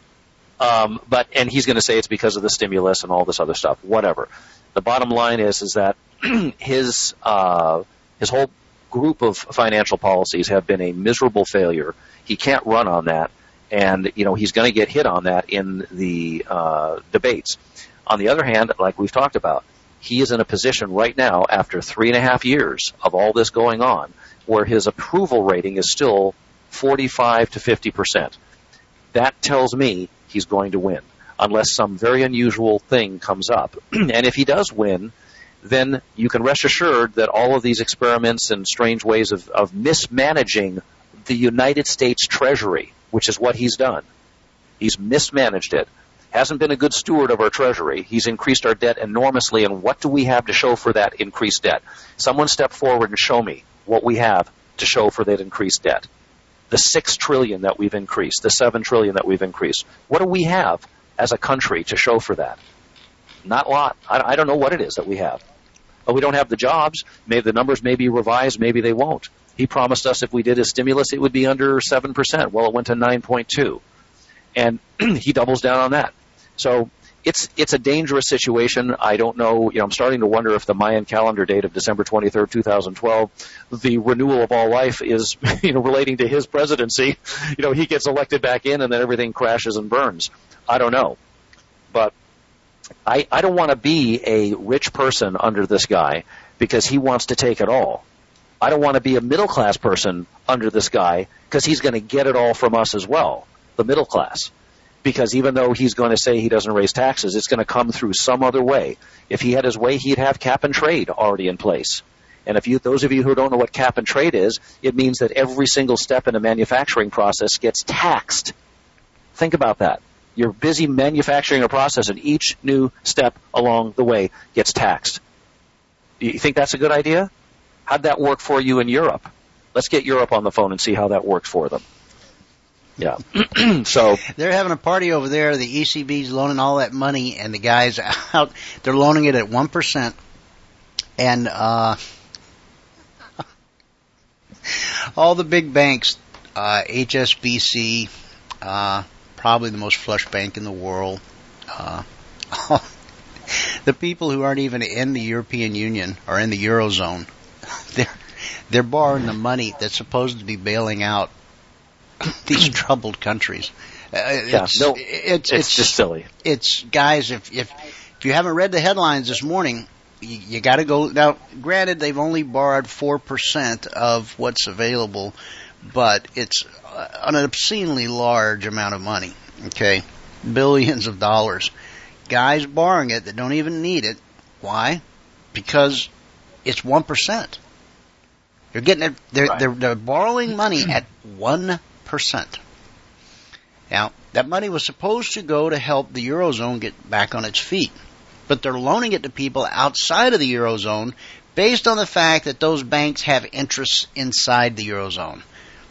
S8: And he's going to say it's because of the stimulus and all this other stuff. Whatever. The bottom line is that his whole group of financial policies have been a miserable failure. He can't run on that, and, you know, he's going to get hit on that in the debates. On the other hand, like we've talked about, he is in a position right now, after 3.5 years of all this going on, where his approval rating is still 45 to 50%. That tells me he's going to win, unless some very unusual thing comes up. And if he does win, then you can rest assured that all of these experiments and strange ways of mismanaging the United States Treasury, which is what he's done. He's mismanaged it. Hasn't been a good steward of our Treasury. He's increased our debt enormously, and what do we have to show for that increased debt? Someone step forward and show me what we have to show for that increased debt. The $6 trillion that we've increased, the $7 trillion that we've increased. What do we have as a country to show for that? Not a lot. I don't know what it is that we have. We don't have the jobs. Maybe the numbers may be revised. Maybe they won't. He promised us if we did a stimulus, it would be under 7%. Well, it went to 9.2%. And he doubles down on that. So it's a dangerous situation. I don't know. I'm starting to wonder if the Mayan calendar date of December 23rd, 2012, the renewal of all life is, relating to his presidency. He gets elected back in and then everything crashes and burns. I don't know. But I don't want to be a rich person under this guy because he wants to take it all. I don't want to be a middle-class person under this guy because he's going to get it all from us as well, the middle class. Because even though he's going to say he doesn't raise taxes, it's going to come through some other way. If he had his way, he'd have cap and trade already in place. And those of you who don't know what cap and trade is, it means that every single step in a manufacturing process gets taxed. Think about that. You're busy manufacturing a process, and each new step along the way gets taxed. You think that's a good idea? How'd that work for you in Europe? Let's get Europe on the phone and see how that works for them. Yeah. So
S6: they're having a party over there. The ECB's loaning all that money, and the guys out, they're loaning it at 1%. And all the big banks, HSBC, probably the most flush bank in the world, the people who aren't even in the European Union or in the Eurozone, they're borrowing the money that's supposed to be bailing out these troubled countries. It's
S8: just silly.
S6: It's guys. If you haven't read the headlines this morning, you got to go. Now, granted, they've only borrowed 4% of what's available, but it's an obscenely large amount of money. Okay, billions of dollars. Guys borrowing it that don't even need it. Why? Because it's 1%. They're getting it. They're borrowing money at 1%. Now, that money was supposed to go to help the Eurozone get back on its feet. But they're loaning it to people outside of the Eurozone based on the fact that those banks have interests inside the Eurozone.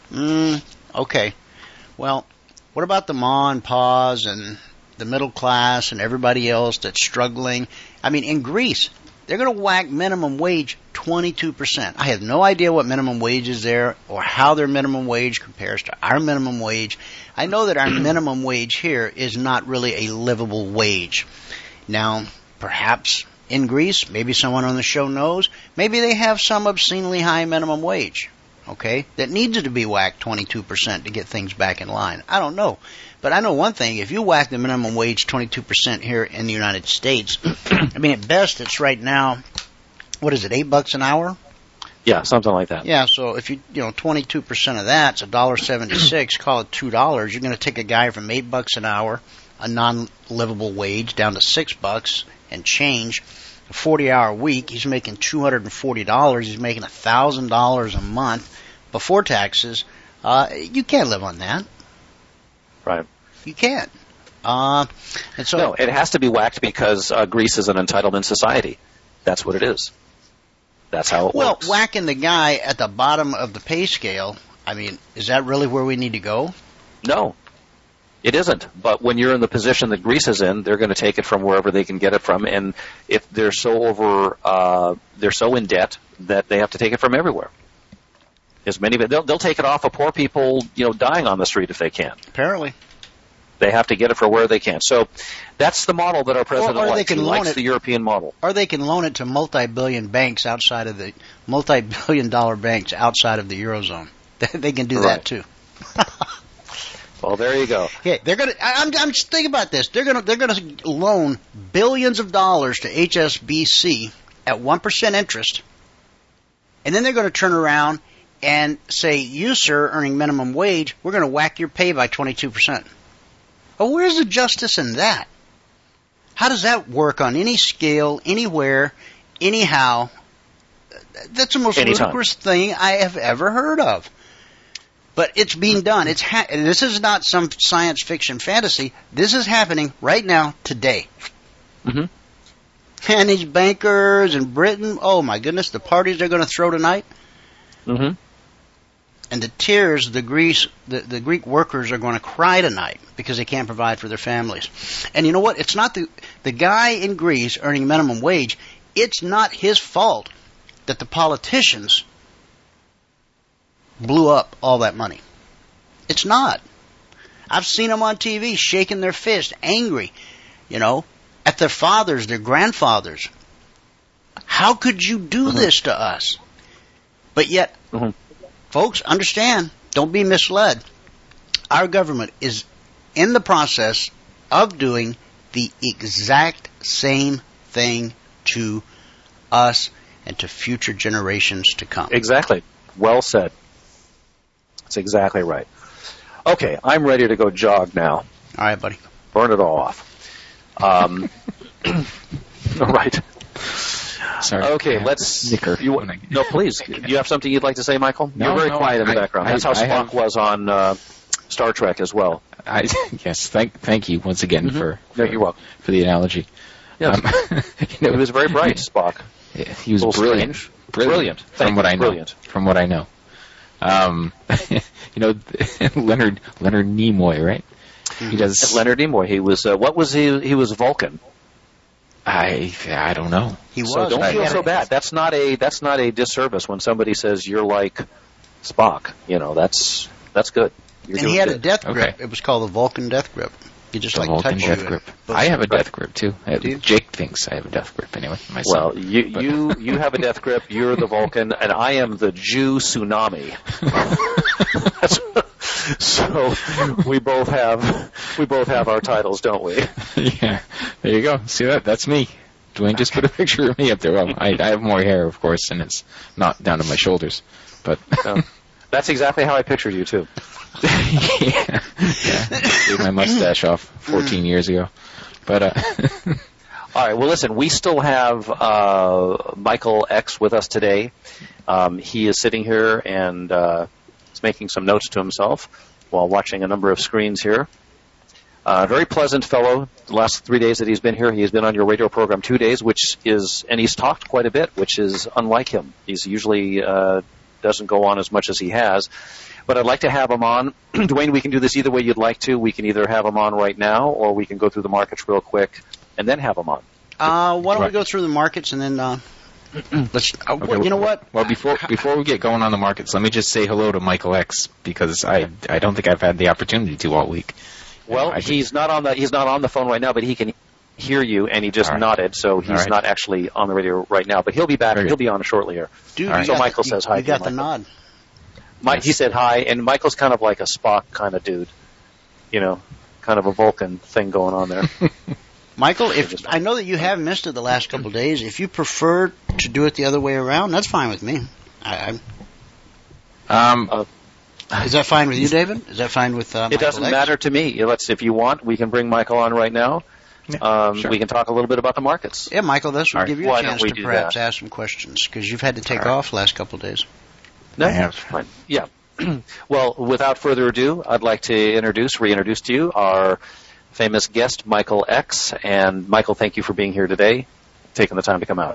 S6: Okay. Well, what about the ma and pa's and the middle class and everybody else that's struggling? I mean, in Greece, they're going to whack minimum wage 22%. I have no idea what minimum wage is there or how their minimum wage compares to our minimum wage. I know that our minimum wage here is not really a livable wage. Now, perhaps in Greece, maybe someone on the show knows, maybe they have some obscenely high minimum wage, okay, that needs to be whacked 22% to get things back in line. I don't know. But I know one thing, if you whack the minimum wage 22% here in the United States, I mean, at best, it's right now, what is it, $8 an hour?
S8: Yeah, something like that.
S6: Yeah, so if 22% of that's $1.76, call it $2, you're going to take a guy from $8 an hour, a non-livable wage, down to $6 and change. A 40-hour week, he's making $240. He's making $1,000 a month before taxes. You can't live on that.
S8: Right.
S6: You can't. And so
S8: no, it has to be whacked because Greece is an entitlement society. That's what it is. That's how it works.
S6: Well, whacking the guy at the bottom of the pay scale, I mean, is that really where we need to go?
S8: No, it isn't. But when you're in the position that Greece is in, they're going to take it from wherever they can get it from. And if they're they're so in debt that they have to take it from everywhere. As many, they'll take it off of poor people, dying on the street if they can.
S6: Apparently,
S8: they have to get it for where they can. So that's the model that our president likes. He likes the European model.
S6: Or they can loan it to multi-billion banks outside of the multi-billion-dollar banks outside of the Eurozone. They can do that too.
S8: Well, there you go.
S6: Okay, they're gonna. I'm just thinking about this. They're gonna loan billions of dollars to HSBC at 1% interest, and then they're going to turn around and say, you, sir, earning minimum wage, we're going to whack your pay by 22%. Well, where's the justice in that? How does that work on any scale, anywhere, anyhow? That's the most ludicrous thing I have ever heard of. But it's being done. This is not some science fiction fantasy. This is happening right now, today.
S8: Mm-hmm.
S6: And these bankers in Britain, oh my goodness, the parties they're going to throw tonight.
S8: Mm-hmm.
S6: And the tears the Greek workers are going to cry tonight because they can't provide for their families. And you know what? It's not the guy in Greece earning minimum wage it's not his fault that the politicians blew up all that money. It's not. I've seen them on TV shaking their fist, angry, at their fathers, their grandfathers. How could you do this to us? But yet, folks, understand, don't be misled. Our government is in the process of doing the exact same thing to us and to future generations to come.
S8: Exactly. Well said. That's exactly right. Okay, I'm ready to go jog now.
S6: All right, buddy.
S8: Burn it all off. All right.
S7: Sorry.
S8: Okay, let's... No, please. Do you have something you'd like to say, Michael?
S7: No,
S8: You're very quiet in the background. That's how Spock was on Star Trek as well.
S7: Yes, thank you once again for
S8: you're welcome.
S7: For the analogy.
S8: Yes. He was very bright, Spock.
S7: He was brilliant. Brilliant. From what I know. From what I know. Leonard Nimoy, right? He does.
S8: Leonard Nimoy. He was. What was he? He was Vulcan.
S7: I don't know.
S6: He was.
S8: So don't feel so bad. That's not a disservice when somebody says you're like Spock. That's good.
S6: And he had a death grip. It was called the Vulcan death grip. You just
S7: Vulcan
S6: touch
S7: death
S6: you.
S7: Grip. I have a death grip too. Jake thinks I have a death grip anyway. Myself.
S8: Well, you have a death grip. You're the Vulcan, and I am the Jew tsunami. So we both have our titles, don't we?
S7: Yeah. There you go. See that? That's me. Dwayne just put a picture of me up there. Well, I have more hair, of course, and it's not down to my shoulders. But
S8: that's exactly how I pictured you too.
S7: Yeah. Gave my mustache off 14 years ago. But
S8: all right. Well, listen. We still have Michael X with us today. He is sitting here and is making some notes to himself while watching a number of screens here. Very pleasant fellow. The last 3 days that he's been here, he has been on your radio program 2 days, and he's talked quite a bit, which is unlike him. He's usually doesn't go on as much as he has. But I'd like to have him on. Dwayne, we can do this either way you'd like to. We can either have him on right now, or we can go through the markets real quick and then have him on.
S6: Why don't we go through the markets and then let's. Okay. You know what?
S7: Well, before we get going on the markets, let me just say hello to Michael X because I don't think I've had the opportunity to all week.
S8: Well, he's not on the phone right now, but he can hear you, and he just nodded, so he's not actually on the radio right now. But he'll be back. He'll be on shortly here.
S6: Dude,
S8: so Michael says hi.
S6: You got the nod.
S8: He said hi, and Michael's kind of like a Spock kind of dude, kind of a Vulcan thing going on there.
S6: Michael, if I know that you have missed it the last couple of days, if you prefer to do it the other way around, that's fine with me. Is that fine with you, David? Is that fine with Michael
S8: It doesn't
S6: X?
S8: matter to me. If you want, we can bring Michael on right now.
S7: Sure.
S8: We can talk a little bit about the markets.
S6: Yeah, Michael, this will give you
S8: Why
S6: a chance
S8: don't we
S6: to
S8: do
S6: perhaps
S8: that?
S6: ask some questions, because you've had to take off the last couple of days.
S8: No,
S7: I have.
S8: fine. Yeah. Well, without further ado, I'd like to reintroduce to you our famous guest, Michael X. And Michael, thank you for being here today, taking the time to come out.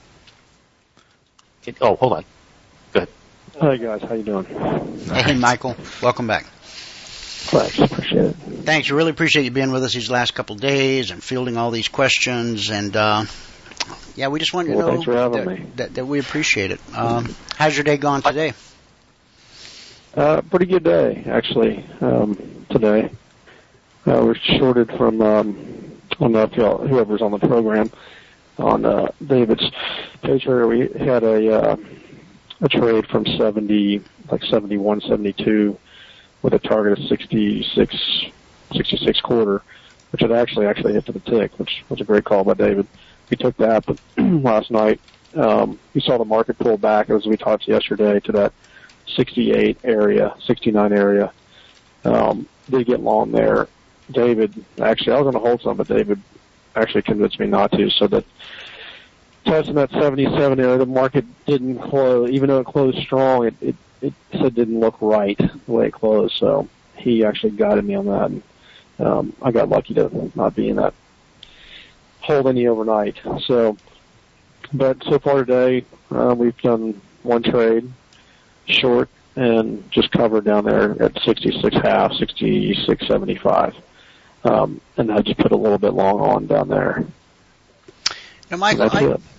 S8: Oh, hold on. Go ahead.
S9: Hi, guys. How you doing?
S6: Hey, Michael. Welcome back.
S9: Thanks. Appreciate it.
S6: Thanks. I really appreciate you being with us these last couple of days and fielding all these questions. And, we just wanted to know
S9: thanks for having me.
S6: That we appreciate it. How's your day gone today?
S9: Pretty good day, actually, today. We're shorted from, I don't know if whoever's on the program, on David's page here. We had a trade from 71, 72 with a target of 66 quarter, which had actually hit to the tick, which was a great call by David. We took that, but last night, we saw the market pull back, as we talked yesterday, to that 68 area, 69 area. Did get long there. David, actually, I was going to hold some, but David actually convinced me not to, so that testing that 77 area, the market didn't close, even though it closed strong, it said didn't look right the way it closed, so he actually guided me on that, and I got lucky to not be in that hold any overnight. But so far today, we've done one trade, short, and just covered down there at 66.5, 66.75. And I just put a little bit long on down there.
S6: Now, Michael,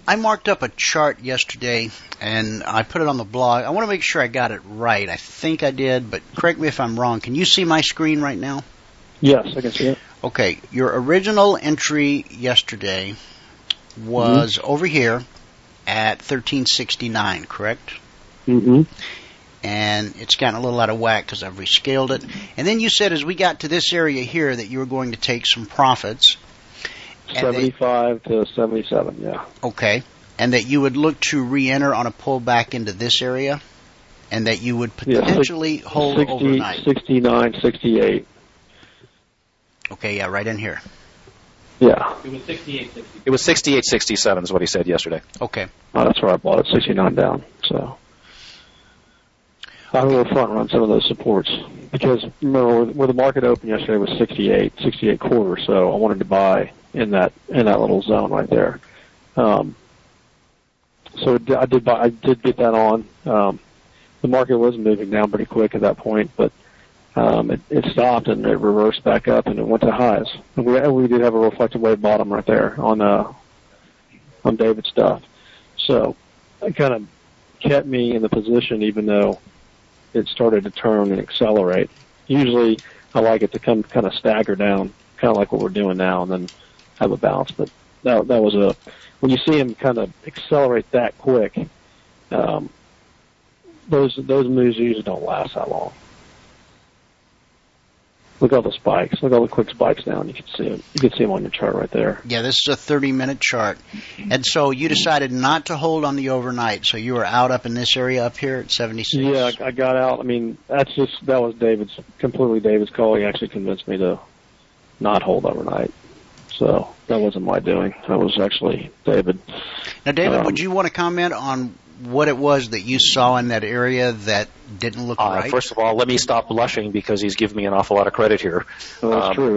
S6: I marked up a chart yesterday, and I put it on the blog. I want to make sure I got it right. I think I did, but correct me if I'm wrong. Can you see my screen right now?
S9: Yes, I can see it.
S6: Okay, your original entry yesterday was over here at 1369, correct?
S9: Mm-hmm.
S6: And it's gotten a little out of whack because I've rescaled it. And then you said as we got to this area here that you were going to take some profits.
S9: 75 to 77, yeah.
S6: Okay. And that you would look to re-enter on a pullback into this area? And that you would potentially hold
S9: 60,
S6: overnight?
S9: 69, 68.
S6: Okay, yeah, right in here.
S9: Yeah.
S10: It was 68, 67.
S8: It was 68, 67 is what he said yesterday.
S6: Okay.
S9: Oh, that's where I bought it, 69 down. So I will front run some of those supports because remember where the market opened yesterday was 68 quarter. So I wanted to buy in that little zone right there. So I did get that on. The market was moving down pretty quick at that point, but it stopped and it reversed back up and it went to highs. And we did have a reflective wave bottom right there on David's stuff. So it kind of kept me in the position even though it started to turn and accelerate. Usually I like it to come kind of stagger down, kind of like what we're doing now, and then have a bounce. But that was when you see him kind of accelerate that quick, those moves usually don't last that long. Look at all the spikes. Look at all the quick spikes down. You can see it. You can see them on your chart right there.
S6: Yeah, this is a 30-minute chart. And so you decided not to hold on the overnight. So you were out up in this area up here at 76.
S9: Yeah, I got out. I mean, that was completely David's call. He actually convinced me to not hold overnight. So that wasn't my doing. That was actually David.
S6: Now, David, would you want to comment on what it was that you saw in that area that didn't look right?
S8: First of all, let me stop blushing because he's giving me an awful lot of credit here.
S9: Well, that's true.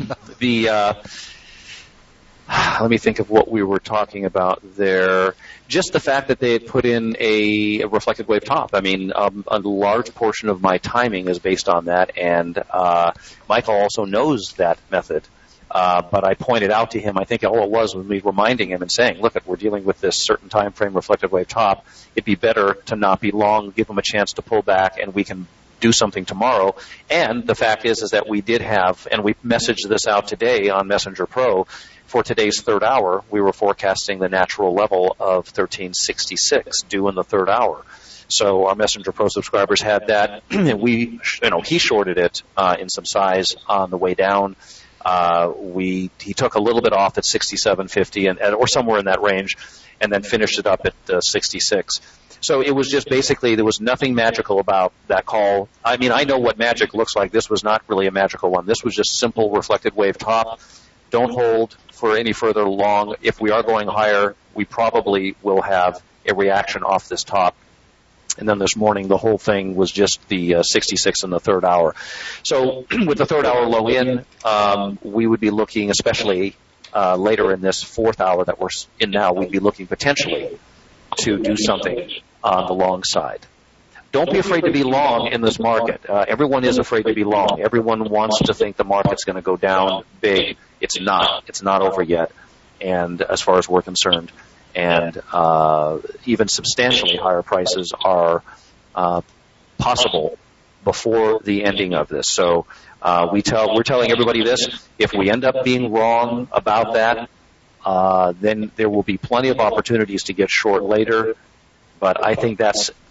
S8: Let me think of what we were talking about there. Just the fact that they had put in a reflected wave top. I mean, a large portion of my timing is based on that, and Michael also knows that method. But I pointed out to him, I think all it was me reminding him and saying, look, we're dealing with this certain time frame reflected wave top. It'd be better to not be long, give him a chance to pull back, and we can do something tomorrow. And the fact is that we did have, and we messaged this out today on Messenger Pro, for today's third hour, we were forecasting the natural level of 1366 due in the third hour. So our Messenger Pro subscribers had that, and he shorted it in some size on the way down. He took a little bit off at 67.50 or somewhere in that range, and then finished it up at 66. So it was just basically there was nothing magical about that call. I mean, I know what magic looks like. This was not really a magical one. This was just simple reflected wave top. Don't hold for any further long. If we are going higher, we probably will have a reaction off this top. And then this morning, the whole thing was just the 66 in the third hour. So with the third hour low in, we would be looking, especially later in this fourth hour that we're in now, we'd be looking potentially to do something on the long side. Don't be afraid to be long in this market. Everyone is afraid to be long. Everyone wants to think the market's going to go down big. It's not. It's not over yet. And as far as we're concerned, and even substantially higher prices are possible before the ending of this. So we're telling everybody this. If we end up being wrong about that, then there will be plenty of opportunities to get short later. But I think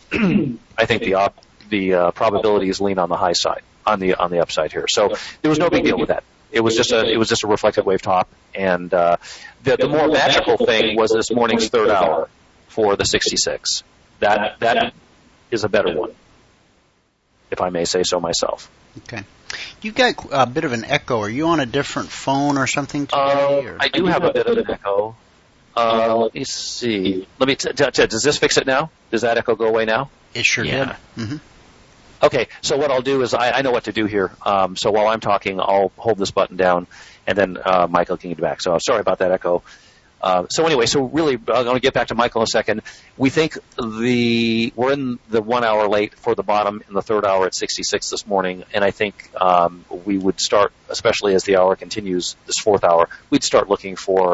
S8: the probabilities lean on the high side, on the upside here. So there was no big deal with that. It was just a reflected wave top, and the more magical thing was this morning's third hour for the 66. That is a better one, if I may say so myself.
S6: Okay. You got a bit of an echo. Are you on a different phone or something today?
S8: I do have a bit of an echo. Let me see. Does this fix it now? Does that echo go away now?
S6: It sure did. Mm-hmm.
S8: Okay, so what I'll do is I know what to do here. So while I'm talking, I'll hold this button down, and then Michael can get back. So sorry about that echo. So anyway, really, I'm going to get back to Michael in a second. We think we're in the 1 hour late for the bottom in the third hour at 66 this morning, and I think we would start, especially as the hour continues, this fourth hour, we'd start looking for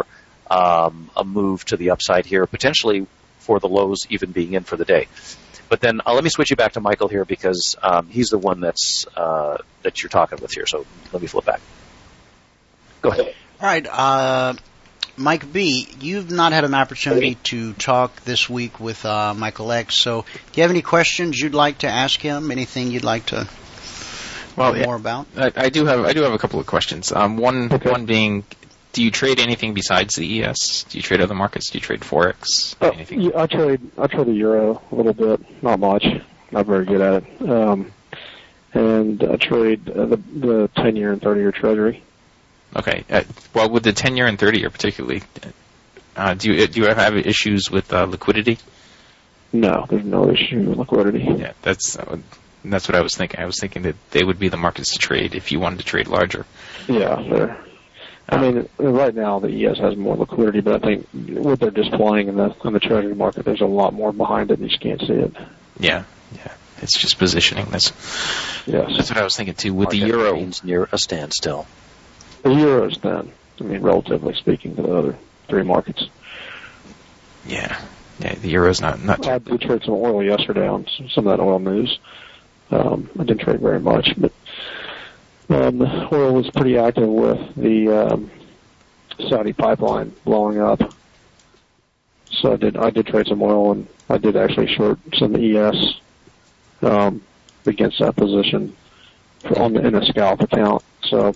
S8: a move to the upside here, potentially for the lows even being in for the day. But then let me switch you back to Michael here because he's the one that you're talking with here. So let me flip back. Go ahead.
S6: All right, Mike B., you've not had an opportunity to talk this week with Michael X. So, do you have any questions you'd like to ask him? Anything you'd like to know more about?
S7: I do have a couple of questions. One being, do you trade anything besides the ES? Do you trade other markets? Do you trade Forex? Anything?
S9: Yeah, I trade the euro a little bit, not much, not very good at it, and I trade the 10-year and 30-year Treasury.
S7: Okay. Well, with the 10-year and 30-year particularly, do you have issues with liquidity?
S9: No, there's no issue with liquidity.
S7: Yeah, that's what I was thinking. I was thinking that they would be the markets to trade if you wanted to trade larger.
S9: Yeah, I mean, right now the ES has more liquidity, but I think what they're displaying in the Treasury market, there's a lot more behind it, and you just can't see it.
S7: Yeah. It's just positioning. That's what I was thinking too. With the euro,
S8: means near a standstill.
S9: The euro is thin. I mean, relatively speaking to the other three markets.
S7: Yeah, the euro's not too.
S9: I did trade some oil yesterday on some of that oil news. I didn't trade very much, but oil was pretty active with the Saudi pipeline blowing up. So I did trade some oil, and I did actually short some ES against that position in a scalp account. So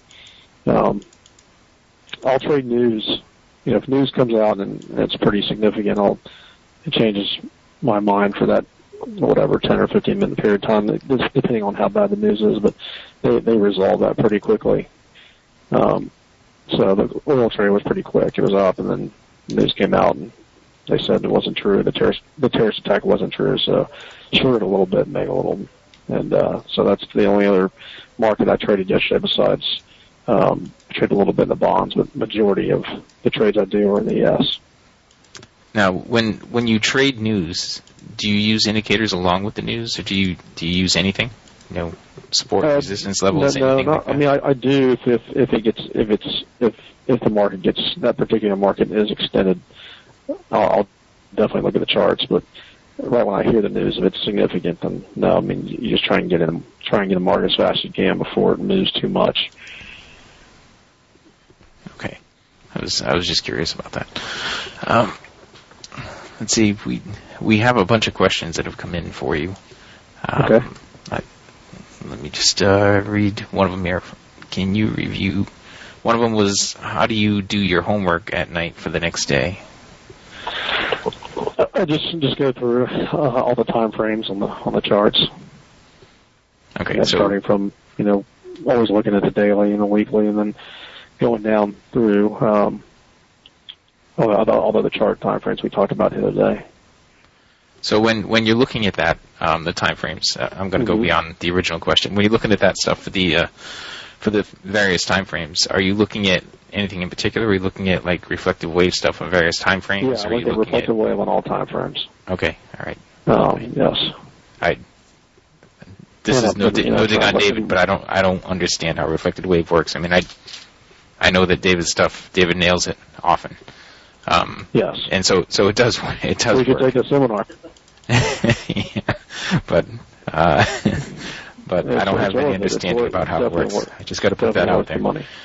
S9: I'll trade news. You know, if news comes out and it's pretty significant, it changes my mind for that, whatever, 10 or 15 minute period of time, depending on how bad the news is, but they resolve that pretty quickly. So the oil trade was pretty quick. It was up, and then news came out, and they said it wasn't true. The terrorist attack wasn't true, so shorted a little bit, made a little, and so that's the only other market I traded yesterday besides I trade a little bit in the bonds, but majority of the trades I do are in the ES.
S7: Now, when you trade news, do you use indicators along with the news, or do you use anything? You know, support, resistance levels, anything like that?
S9: I mean, I do if the market gets, that particular market is extended, I'll definitely look at the charts. But right when I hear the news, if it's significant, then no. I mean, you just try and get in the market as fast as you can before it moves too much.
S7: Okay, I was just curious about that. Let's see, we have a bunch of questions that have come in for you.
S9: Okay.
S7: Let me just read one of them here. Can you review? One of them was, how do you do your homework at night for the next day?
S9: I just go through all the time frames on the charts.
S7: Okay,
S9: so starting from always looking at the daily and the weekly, and then going down through all the other chart time frames we talked about the other day.
S7: So when you're looking at that, the time frames, I'm going to go beyond the original question. When you're looking at that stuff for the various time frames, are you looking at anything in particular? Are you looking at like reflective wave stuff on various time frames?
S9: Yeah, I look at reflective wave on all time frames.
S7: Okay, all right.
S9: Yes.
S7: This is no dig on David, but I don't understand how reflected wave works. I mean, I know that David nails it often.
S9: Yes.
S7: And so it does work. We
S9: could take a seminar.
S7: Yeah, but I don't have any understanding about how it works. I just got to put that out there.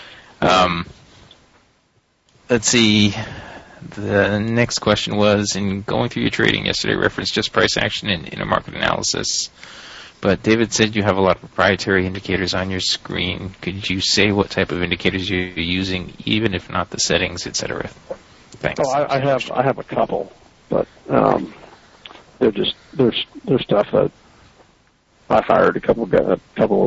S7: Let's see. The next question was, in going through your trading yesterday, referenced just price action and intermarket analysis. But David said you have a lot of proprietary indicators on your screen. Could you say what type of indicators you're using, even if not the settings, etc.? Thanks.
S9: Oh, I have a couple, but they're stuff that I hired a couple of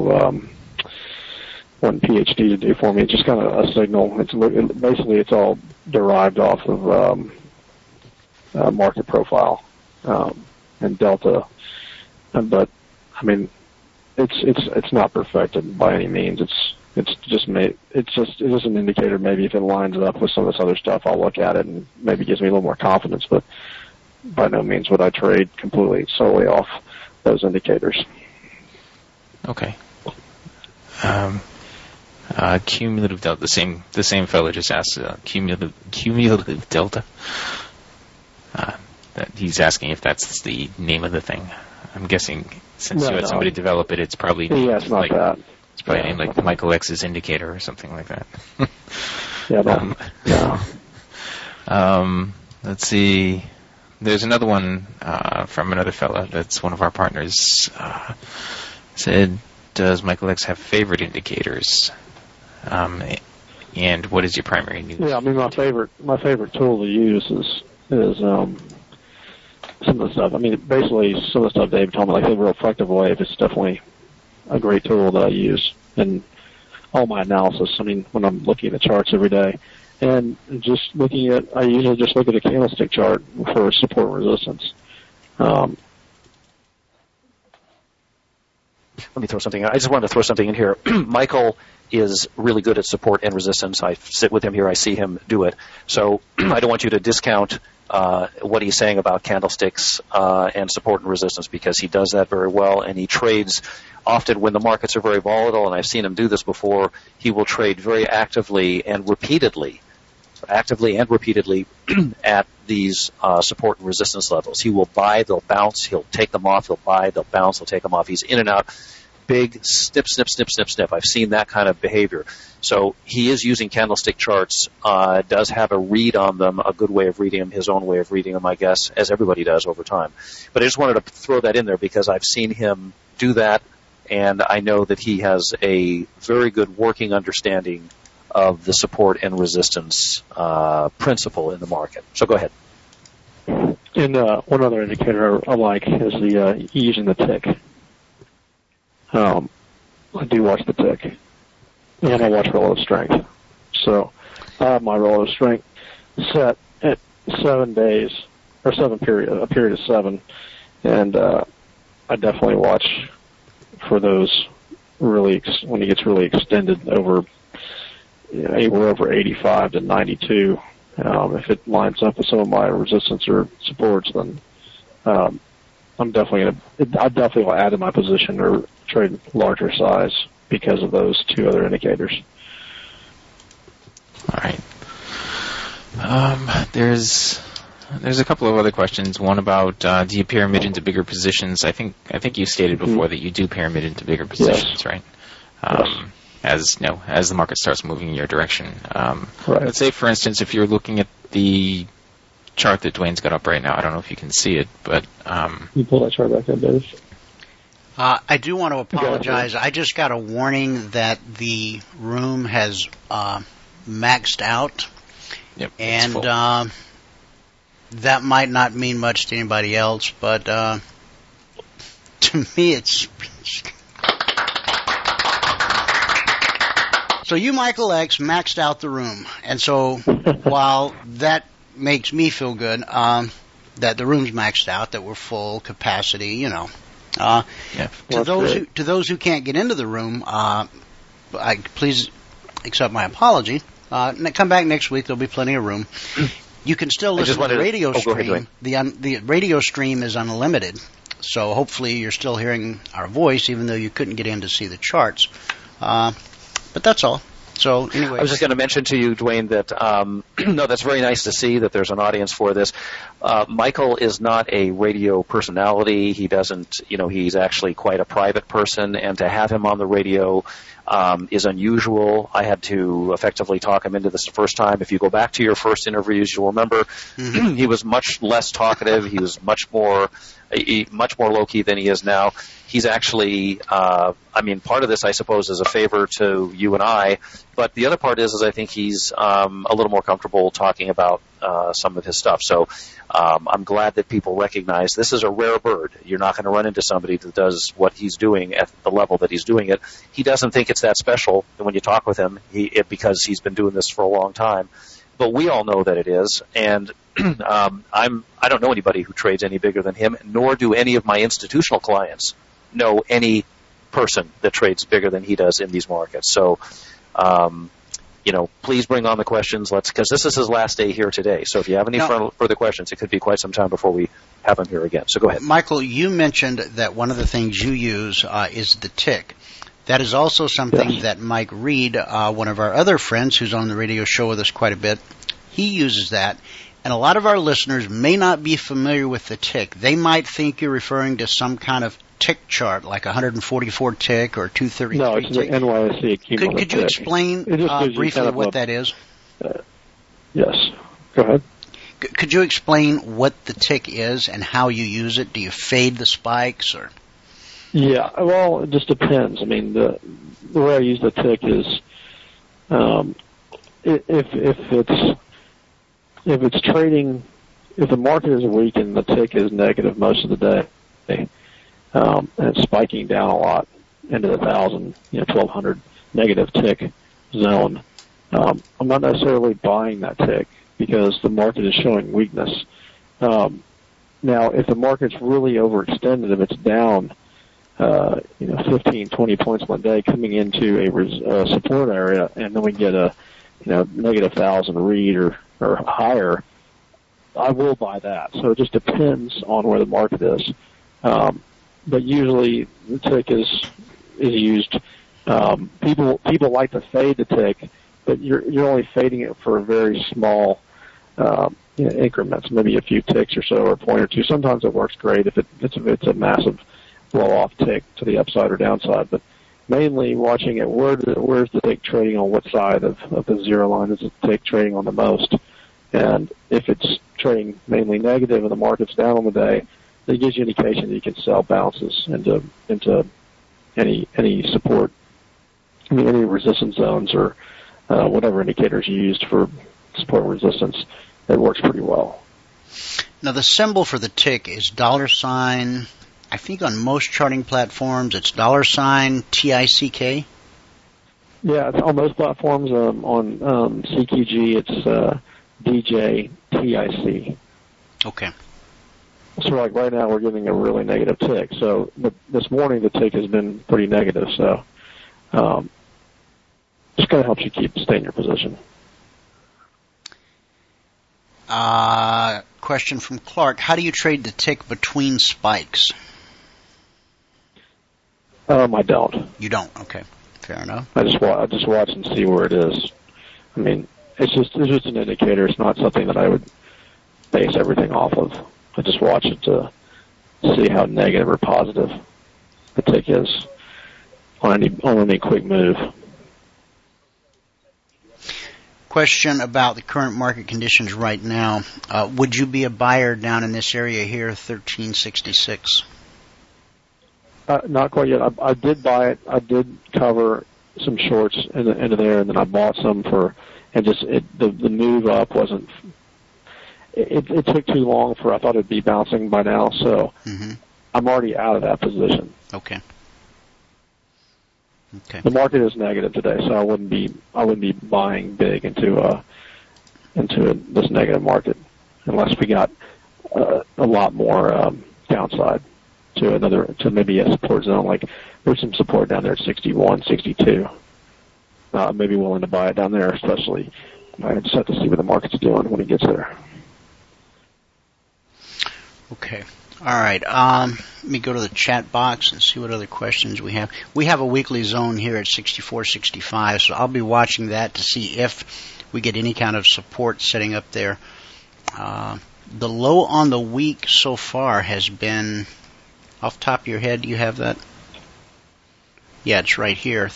S9: one PhD to do for me. It's just kind of a signal. It's all derived off of market profile and delta, but I mean it's not perfected by any means. It's just an indicator. Maybe if it lines up with some of this other stuff, I'll look at it and maybe gives me a little more confidence. But by no means would I trade completely solely off those indicators.
S7: Okay. Cumulative delta. The same fellow just asked cumulative delta. That he's asking if that's the name of the thing. I'm guessing since you had somebody develop it, it's probably
S9: it's not that.
S7: It's probably named like Michael X's indicator or something like that. Let's see. There's another one from another fella that's one of our partners. Said, does Michael X have favorite indicators? And what is your primary news?
S9: Yeah, I mean my favorite tool to use is some of the stuff. I mean, basically some of the stuff Dave told me, like the reflective wave, is definitely a great tool that I use in all my analysis. I mean, when I'm looking at the charts every day, and just looking at, I usually just look at a candlestick chart for support and resistance.
S8: Let me throw something. I just wanted to throw something in here. Michael is really good at support and resistance. I sit with him here. I see him do it. So I don't want you to discount what he's saying about candlesticks and support and resistance, because he does that very well, and he trades often when the markets are very volatile, and I've seen him do this before. He will trade very actively and repeatedly at these support and resistance levels. He will buy, they'll bounce, he'll take them off, he'll buy, they'll bounce, he'll take them off. He's in and out. Big snip, snip, snip, snip, snip. I've seen that kind of behavior. So he is using candlestick charts, does have a read on them, a good way of reading them, his own way of reading them, I guess, as everybody does over time. But I just wanted to throw that in there because I've seen him do that, and I know that he has a very good working understanding of the support and resistance principle in the market. So go ahead.
S9: And one other indicator I like is the using the tick. I do watch the tick, and I watch relative strength. So I have my relative strength set at 7 days, or a period of 7, and I definitely watch for those really when it gets really extended over anywhere over 85 to 92. If it lines up with some of my resistance or supports, then I definitely will add to my position or trade larger size because of those two other indicators.
S7: All right. There's a couple of other questions. One about do you pyramid into bigger positions? I think you stated before that you do pyramid into bigger positions, right? As the market starts moving in your direction.
S9: Right.
S7: Let's say, for instance, if you're looking at the chart that Dwayne's got up right now, I don't know if you can see it, but
S9: you pull that chart back up, Dave.
S6: I do want to apologize. I just got a warning that the room has maxed out.
S7: Yep,
S6: and that might not mean much to anybody else, but to me it's... So you, Michael X, maxed out the room. And so while that makes me feel good that the room's maxed out, that we're full capacity, to those who can't get into the room, please accept my apology. Come back next week. There'll be plenty of room. You can still listen to the radio stream. The radio stream is unlimited, so hopefully you're still hearing our voice, even though you couldn't get in to see the charts. But that's all. So anyway,
S8: I was just going to mention to you, Dwayne, that no, that's very nice to see that there's an audience for this. Michael is not a radio personality. He doesn't, he's actually quite a private person, and to have him on the radio is unusual. I had to effectively talk him into this the first time. If you go back to your first interviews, you'll remember he was much less talkative. He was much more low-key than he is now. He's actually, part of this, I suppose, is a favor to you and I, but the other part is I think he's a little more comfortable talking about some of his stuff. So I'm glad that people recognize this is a rare bird. You're not going to run into somebody that does what he's doing at the level that he's doing it. He doesn't think it's that special when you talk with him because he's been doing this for a long time. But we all know that it is, and I don't know anybody who trades any bigger than him, nor do any of my institutional clients know any person that trades bigger than he does in these markets. So, please bring on the questions. Because this is his last day here today. So if you have any further questions, it could be quite some time before we have him here again. So go ahead.
S6: Michael, you mentioned that one of the things you use is the tick. That is also something
S9: Yes.
S6: that Mike Reed, one of our other friends who's on the radio show with us quite a bit, he uses that. And a lot of our listeners may not be familiar with the tick. They might think you're referring to some kind of tick chart, like 144 tick or 233
S9: No, it's
S6: tick.
S9: the NYSE cumulative
S6: Could you
S9: tick.
S6: explain
S9: It just gives you
S6: briefly
S9: kind of
S6: what
S9: a-
S6: that is?
S9: Yes. Go ahead.
S6: Could you explain what the tick is and how you use it? Do you fade the spikes or?
S9: Yeah, well, it just depends. I mean, the way I use the tick is, if it's trading, if the market is weak and the tick is negative most of the day, and it's spiking down a lot into the 1,000, 1,200 negative tick zone, I'm not necessarily buying that tick because the market is showing weakness. Now, if the market's really overextended, if it's down, 15, 20 points one day coming into a support area, and then we get a, negative 1,000 read or higher, I will buy that. So it just depends on where the market is. But usually the tick is used. People like to fade the tick, but you're only fading it for very small increments, maybe a few ticks or so, or a point or two. Sometimes it works great if it's a massive blow-off tick to the upside or downside. But mainly watching it, where's the tick trading on what side of the zero line is the tick trading on the most? And if it's trading mainly negative and the market's down on the day, it gives you an indication that you can sell bounces into any support, any resistance zones or whatever indicators you used for support and resistance. It works pretty well.
S6: Now the symbol for the tick is $. I think on most charting platforms it's $TICK.
S9: Yeah, it's on most platforms. On CQG, it's DJTIC.
S6: Okay.
S9: So like right now we're getting a really negative tick. So this morning the tick has been pretty negative. So just kind of helps you stay in your position.
S6: Question from Clark. How do you trade the tick between spikes?
S9: I don't.
S6: You don't? Okay. Fair enough.
S9: I just watch and see where it is. I mean, it's just an indicator. It's not something that I would base everything off of. I just watch it to see how negative or positive the tick is on any quick move.
S6: Question about the current market conditions right now. Would you be a buyer down in this area here, 1366?
S9: Not quite yet. I did buy it. I did cover some shorts into there, and then I bought some the move up wasn't. It took too long I thought it'd be bouncing by now, so I'm already out of that position.
S6: Okay.
S9: The market is negative today, so I wouldn't be buying big into this negative market unless we got a lot more downside to maybe a support zone. Like there's some support down there at 61, 62. Maybe willing to buy it down there, especially. I just have to see what the market's doing when it gets there.
S6: Okay. All right. Let me go to the chat box and see what other questions we have. We have a weekly zone here at 64.65, so I'll be watching that to see if we get any kind of support setting up there. The low on the week so far has been, off the top of your head, do you have that? Yeah, it's right here.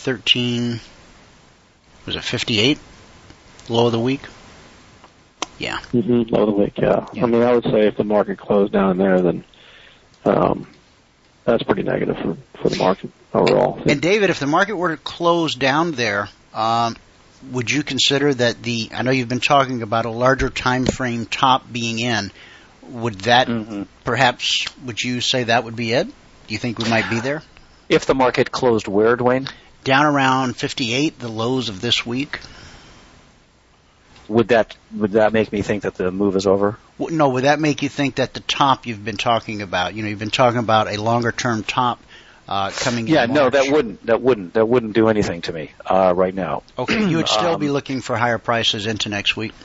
S6: 58? Low of the week? Yeah.
S9: Low of the week, yeah. I mean, I would say if the market closed down there, then that's pretty negative for the market overall.
S6: And David, if the market were to close down there, would you consider that I know you've been talking about a larger time frame top being in, would that perhaps, would you say that would be it? Do you think we might be there?
S8: If the market closed where, Dwayne?
S6: Down around 58, the lows of this week.
S8: Would that make me think that the move is over?
S6: No, would that make you think that the top you've been talking about, you've been talking about a longer term top coming in March?
S8: No, that wouldn't do anything to me right now.
S6: Okay, you would still be looking for higher prices into next week?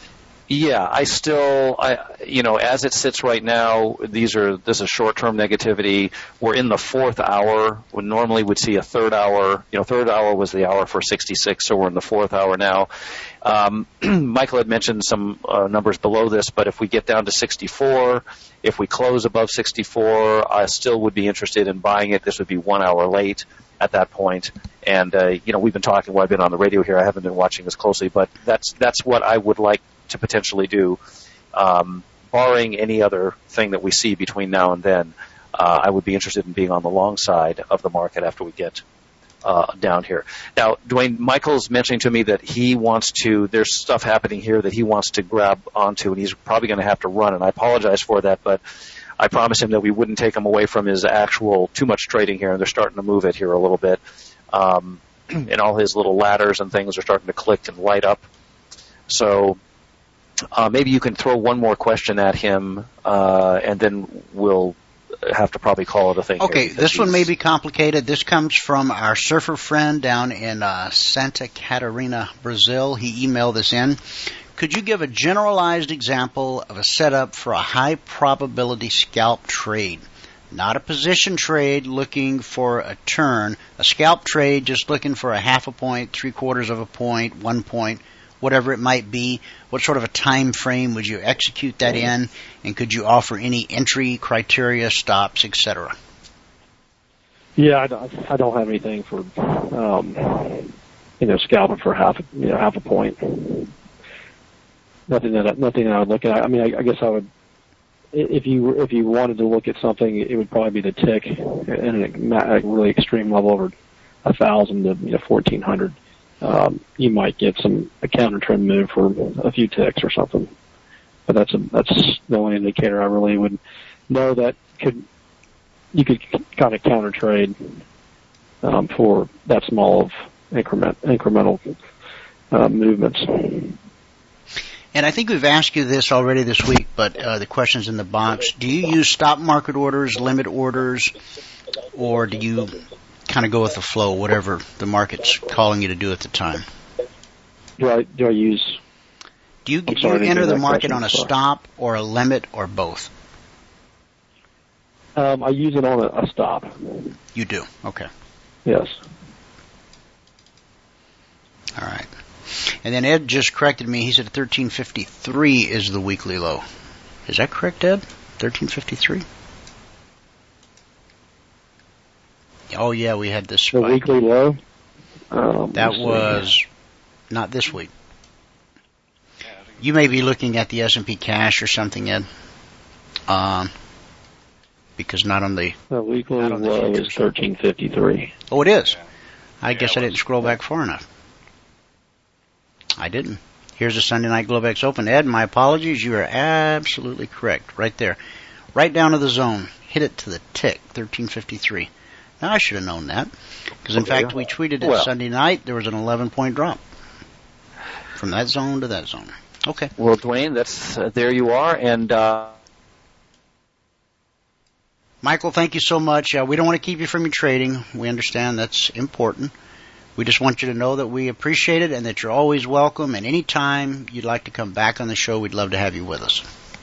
S8: Yeah, as it sits right now, this is short-term negativity. We're in the fourth hour. We normally would see a third hour. Third hour was the hour for 66, so we're in the fourth hour now. Michael had mentioned some numbers below this, but if we get down to 64, if we close above 64, I still would be interested in buying it. This would be 1 hour late at that point. And, we've been talking while I've been on the radio here. I haven't been watching this closely, but that's what I would like to potentially do, barring any other thing that we see between now and then. I would be interested in being on the long side of the market after we get down here. Now, Dwayne, Michael's mentioning to me that there's stuff happening here that he wants to grab onto, and he's probably going to have to run, and I apologize for that, but I promised him that we wouldn't take him away from his actual too much trading here, and they're starting to move it here a little bit. And all his little ladders and things are starting to click and light up. So maybe you can throw one more question at him, and then we'll have to probably call it a thing.
S6: Okay, this one may be complicated. This comes from our surfer friend down in Santa Catarina, Brazil. He emailed this in. Could you give a generalized example of a setup for a high probability scalp trade? Not a position trade looking for a turn. A scalp trade just looking for a half a point, 3/4 of a point, 1 point, whatever it might be. What sort of a time frame would you execute that in? And could you offer any entry criteria, stops, etc.?
S9: Yeah, I don't have anything for scalping for half a point. Nothing that I would look at. I mean, I guess I would. If you wanted to look at something, it would probably be the tick and a really extreme level over 1,000 to 1,400. You might get a counter trend move for a few ticks or something, but that's the only indicator I really would know that you could kind of counter trade for that small of incremental movements.
S6: And I think we've asked you this already this week, but the question's in the box. Do you use stop market orders, limit orders, or do you kind of go with the flow, whatever the market's calling you to do at the time?
S9: Do I use?
S6: Do you enter the market on a stop or a limit or both?
S9: I use it on a stop.
S6: You do? Okay.
S9: Yes.
S6: All right. And then Ed just corrected me. He said 1353 is the weekly low. Is that correct, Ed? 1353? Oh, yeah, we had this spike.
S9: The weekly low?
S6: That was not this week. You may be looking at the S&P cash or something, Ed. Because not on the
S9: weekly low is 1353.
S6: Oh, it is? I guess I didn't scroll back far enough. I didn't. Here's a Sunday night Globex Open. Ed, my apologies. You are absolutely correct. Right there. Right down to the zone. Hit it to the tick. 1353. Now, I should have known that. Because, in fact, we tweeted it Sunday night. There was an 11-point drop. From that zone to that zone. Okay.
S8: Well, Dwayne, there you are. And
S6: Michael, thank you so much. We don't want to keep you from your trading. We understand that's important. We just want you to know that we appreciate it and that you're always welcome. And any time you'd like to come back on the show, we'd love to have you with us.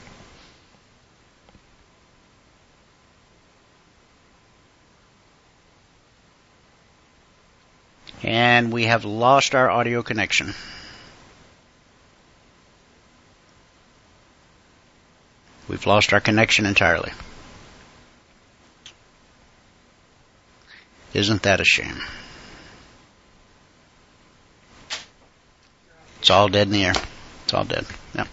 S6: And we have lost our audio connection. We've lost our connection entirely. Isn't that a shame? It's all dead in the air. It's all dead. Yep.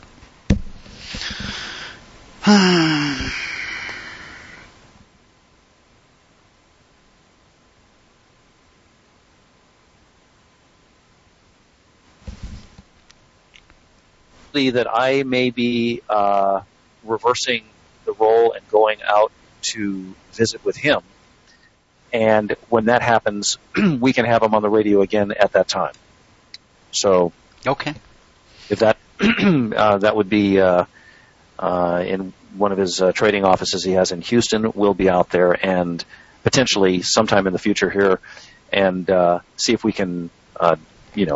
S8: that I may be reversing the role and going out to visit with him. And when that happens, we can have him on the radio again at that time. So,
S6: okay,
S8: if that that would be in one of his trading offices he has in Houston, we'll be out there and potentially sometime in the future here, and see if we can,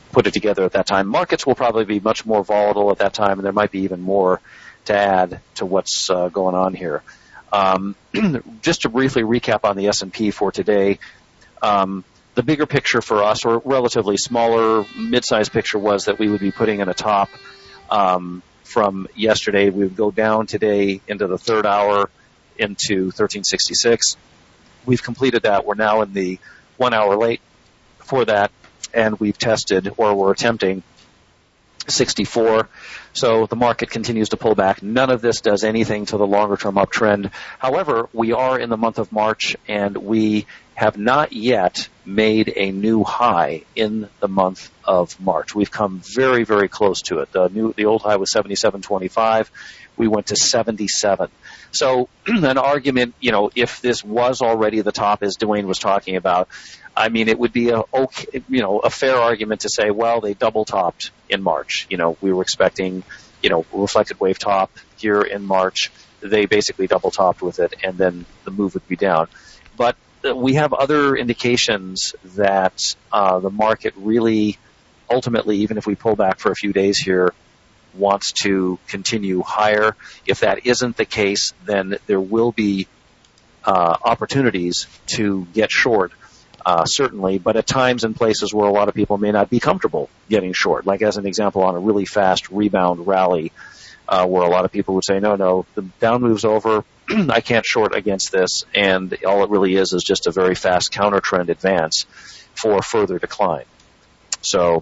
S8: put it together at that time. Markets will probably be much more volatile at that time, and there might be even more to add to what's going on here. Just to briefly recap on the S&P for today, the bigger picture for us, or relatively smaller, mid-sized picture, was that we would be putting in a top from yesterday. We would go down today into the third hour into 1366. We've completed that. We're now in the 1 hour late for that, and we've tested, or we're attempting, 64. So the market continues to pull back. None of this does anything to the longer-term uptrend. However, we are in the month of March, and we have not yet made a new high in the month of March. We've come very, very close to it. The old high was 77.25. We went to 77. So an argument, if this was already the top, as Dwayne was talking about, I mean, it would be a fair argument to say, well, they double topped in March. We were expecting, reflected wave top here in March. They basically double topped with it, and then the move would be down. But we have other indications that the market really, ultimately, even if we pull back for a few days here, wants to continue higher. If that isn't the case, then there will be opportunities to get short, certainly, but at times and places where a lot of people may not be comfortable getting short, like as an example on a really fast rebound rally, where a lot of people would say, no, the down move's over, I can't short against this, and all it really is just a very fast counter trend advance for further decline. So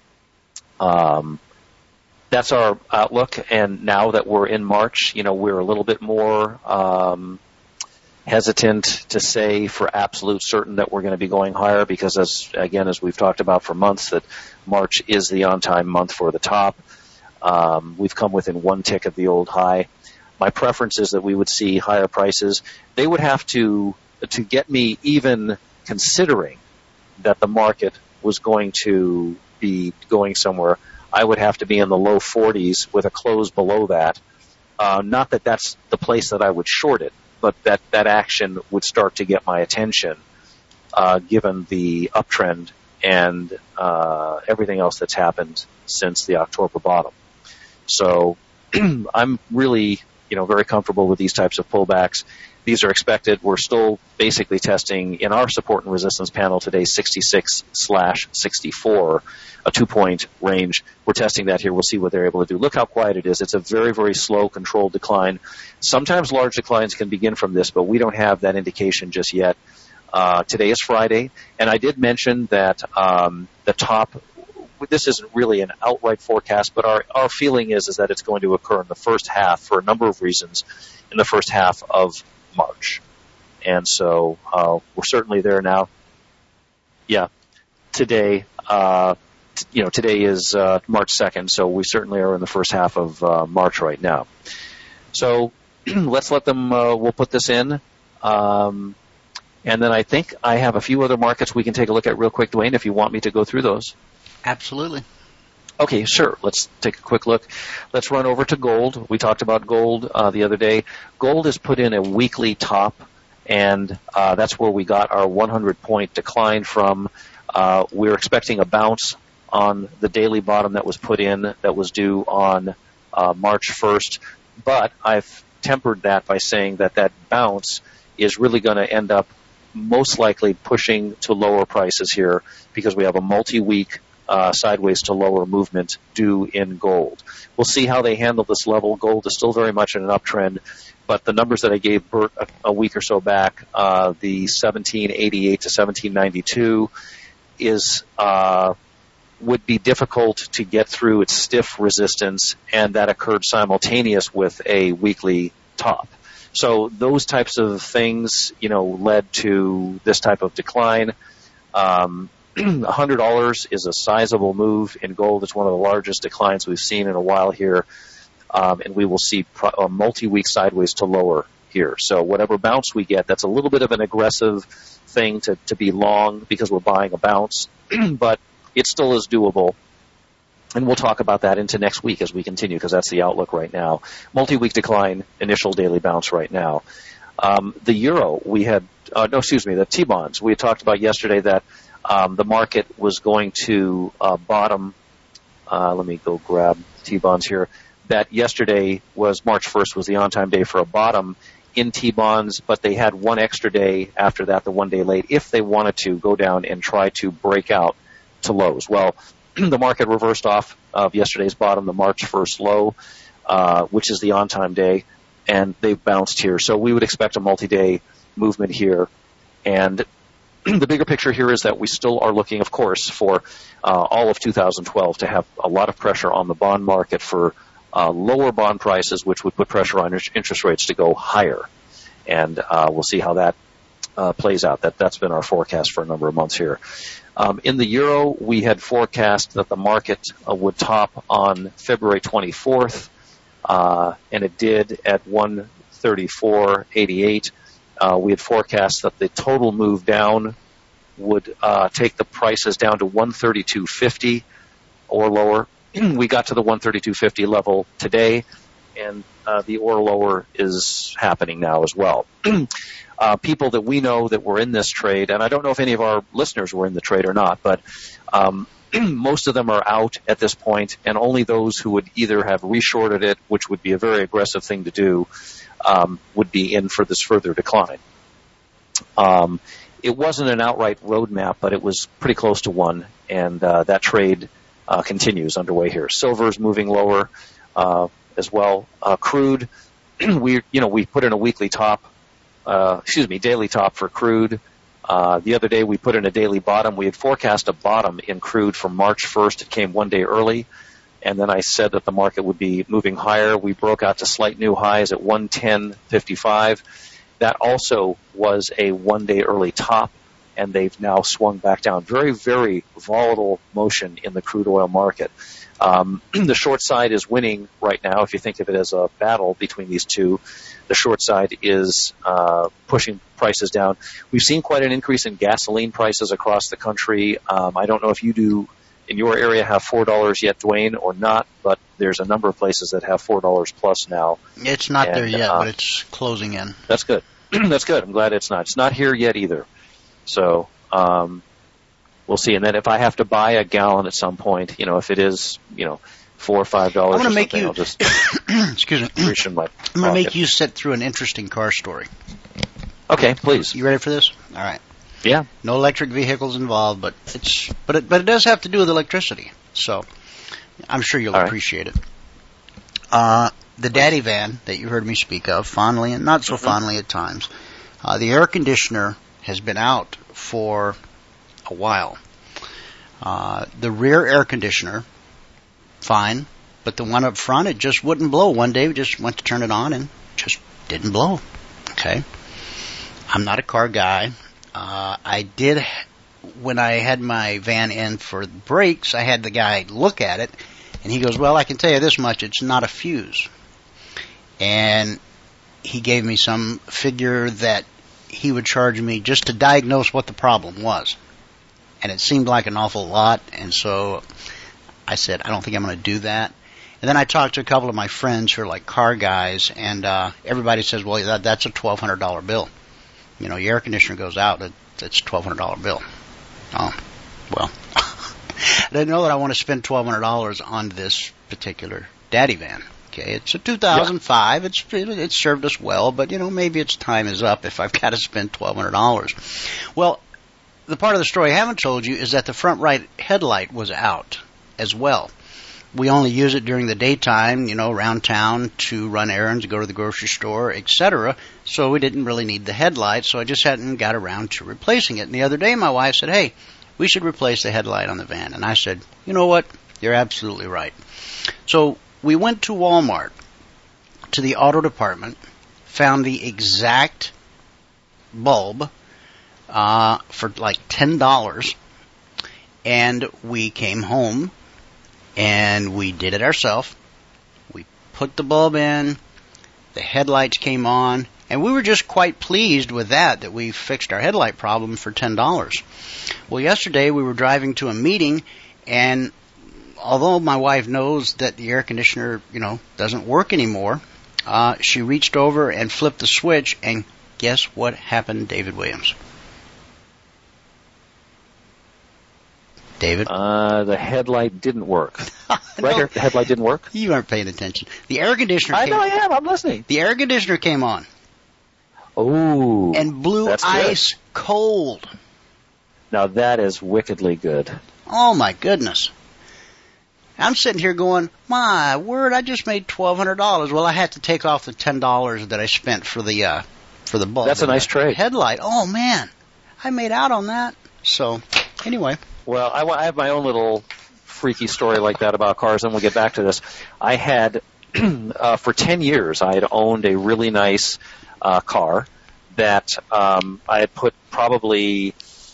S8: that's our outlook, and now that we're in March, we're a little bit more hesitant to say for absolute certain that we're going to be going higher, because as we've talked about for months, that March is the on-time month for the top. We've come within one tick of the old high. My preference is that we would see higher prices. They would have to get me even considering that the market was going to be going somewhere. I would have to be in the low 40s with a close below that. Not that that's the place that I would short it, but that action would start to get my attention, given the uptrend and everything else that's happened since the October bottom. So I'm really, very comfortable with these types of pullbacks. These are expected. We're still basically testing in our support and resistance panel today 66/64, a 2-point range. We're testing that here. We'll see what they're able to do. Look how quiet it is. It's a very, very slow, controlled decline. Sometimes large declines can begin from this, but we don't have that indication just yet. Today is Friday, and I did mention that the top, this isn't really an outright forecast, but our feeling is that it's going to occur in the first half for a number of reasons in the first half of March. And so we're certainly there now. Yeah, today, today is March 2nd, so we certainly are in the first half of March right now. So let's let them, we'll put this in. And then I think I have a few other markets we can take a look at real quick, Dwayne, if you want me to go through those.
S6: Absolutely.
S8: Okay, sure. Let's take a quick look. Let's run over to gold. We talked about gold the other day. Gold has put in a weekly top, and that's where we got our 100-point decline from. We're expecting a bounce on the daily bottom that was put in, that was due on March 1st. But I've tempered that by saying that bounce is really going to end up most likely pushing to lower prices here, because we have a multi-week sideways to lower movement due in gold. We'll see how they handle this level. Gold is still very much in an uptrend, but the numbers that I gave Bert a week or so back, the 1788 to 1792 would be difficult to get through its stiff resistance, and that occurred simultaneous with a weekly top. So those types of things, led to this type of decline. $100 is a sizable move in gold. It's one of the largest declines we've seen in a while here, and we will see a multi-week sideways to lower here. So whatever bounce we get, that's a little bit of an aggressive thing to be long, because we're buying a bounce, but it still is doable. And we'll talk about that into next week as we continue, because that's the outlook right now. Multi-week decline, initial daily bounce right now. The euro, the T-bonds, we had talked about yesterday that the market was going to bottom. Let me go grab T-bonds here. That yesterday was March 1st was the on-time day for a bottom in T-bonds, but they had one extra day after that, the 1 day late, if they wanted to go down and try to break out to lows. Well, the market reversed off of yesterday's bottom, the March 1st low, which is the on-time day, and they've bounced here. So we would expect a multi-day movement here. And the bigger picture here is that we still are looking, of course, for all of 2012 to have a lot of pressure on the bond market for lower bond prices, which would put pressure on interest rates to go higher. And we'll see how that plays out. That's been our forecast for a number of months here. In the euro, we had forecast that the market would top on February 24th, and it did at 134.88. We had forecast that the total move down would take the prices down to 132.50 or lower. We got to the 132.50 level today, and the or lower is happening now as well. People that we know that were in this trade, and I don't know if any of our listeners were in the trade or not, but most of them are out at this point, and only those who would either have reshorted it, which would be a very aggressive thing to do, would be in for this further decline. It wasn't an outright roadmap, but it was pretty close to one, and that trade continues underway here. Silver's moving lower as well. Crude, we put in a daily top for crude. The other day we put in a daily bottom. We had forecast a bottom in crude from March 1st. It came 1 day early, and then I said that the market would be moving higher. We broke out to slight new highs at 110.55. That also was a 1 day early top, and they've now swung back down. Very, very volatile motion in the crude oil market. The short side is winning right now. If you think of it as a battle between these two, the short side is pushing prices down. We've seen quite an increase in gasoline prices across the country. I don't know if you do in your area have $4 yet, Dwayne, or not, but there's a number of places that have $4 plus now.
S6: It's not there yet, but it's closing in.
S8: That's good. That's good. I'm glad it's not. It's not here yet either. So we'll see. And then if I have to buy a gallon at some point, if it is, $4 or $5
S6: I'm going to make you,
S8: I'll just
S6: excuse me.
S8: reach in my pocket.
S6: I'm going to make you sit through an interesting car story.
S8: Okay, please.
S6: You ready for this? All right.
S8: Yeah.
S6: No electric vehicles involved, but it does have to do with electricity. So I'm sure you'll appreciate it. The Daddy Van that you heard me speak of, fondly and not so fondly at times, the air conditioner has been out for a while. The rear air conditioner, fine, but the one up front, it just wouldn't blow. One day we just went to turn it on and just didn't blow. Okay. I'm not a car guy. I did, when I had my van in for the brakes, I had the guy look at it, and he goes, well, I can tell you this much, it's not a fuse. And he gave me some figure that he would charge me just to diagnose what the problem was. And it seemed like an awful lot, and so I said, I don't think I'm going to do that. And then I talked to a couple of my friends who are like car guys, and everybody says, well, that's a $1,200 bill. Your air conditioner goes out, it's a $1,200 bill. Oh, well. I didn't know that I want to spend $1,200 on this particular Daddy Van. Okay, it's a 2005. Yeah. It's served us well, but, maybe its time is up if I've got to spend $1,200. Well, the part of the story I haven't told you is that the front right headlight was out as well. We only use it during the daytime, around town to run errands, go to the grocery store, etc. So we didn't really need the headlight, so I just hadn't got around to replacing it. And the other day my wife said, hey, we should replace the headlight on the van. And I said, you know what? You're absolutely right. So we went to Walmart, to the auto department, found the exact bulb for like $10, and we came home and we did it ourselves. We put the bulb in, the headlights came on, and we were just quite pleased with that we fixed our headlight problem for $10. Well, yesterday we were driving to a meeting, and although my wife knows that the air conditioner, doesn't work anymore, she reached over and flipped the switch, and guess what happened, David Williams? David?
S8: The headlight didn't work. Right here, the headlight didn't work?
S6: You aren't paying attention. The air conditioner
S8: I know I am. I'm listening.
S6: The air conditioner came on.
S8: Oh.
S6: And blew ice cold.
S8: Now that is wickedly good.
S6: Oh, my goodness. I'm sitting here going, my word, I just made $1,200. Well, I had to take off the $10 that I spent for the bulb.
S8: That's a nice trade.
S6: Headlight. Oh, man. I made out on that. So, anyway.
S8: Well, I have my own little freaky story like that about cars, and we'll get back to this. I had, for 10 years, I had owned a really nice car that I had put probably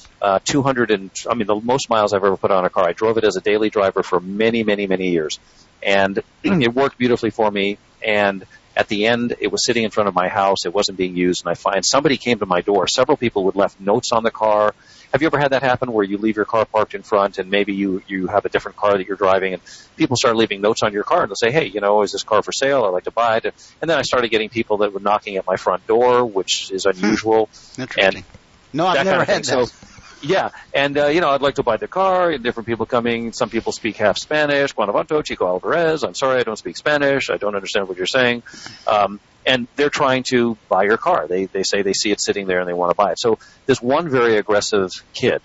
S8: 200 and, I mean, the most miles I've ever put on a car. I drove it as a daily driver for many, many, many years. And it worked beautifully for me. And at the end, it was sitting in front of my house. It wasn't being used. And I find somebody came to my door. Several people would left notes on the car. Have you ever had that happen where you leave your car parked in front and maybe you have a different car that you're driving and people start leaving notes on your car and they'll say, hey, is this car for sale? I'd like to buy it. And then I started getting people that were knocking at my front door, which is unusual.
S6: Interesting. No, I've never had that.
S8: So, yeah, and, I'd like to buy the car, and different people coming. Some people speak half Spanish. Guanajuato, Chico Alvarez. I'm sorry, I don't speak Spanish. I don't understand what you're saying. And they're trying to buy your car. They say they see it sitting there and they want to buy it. So this one very aggressive kid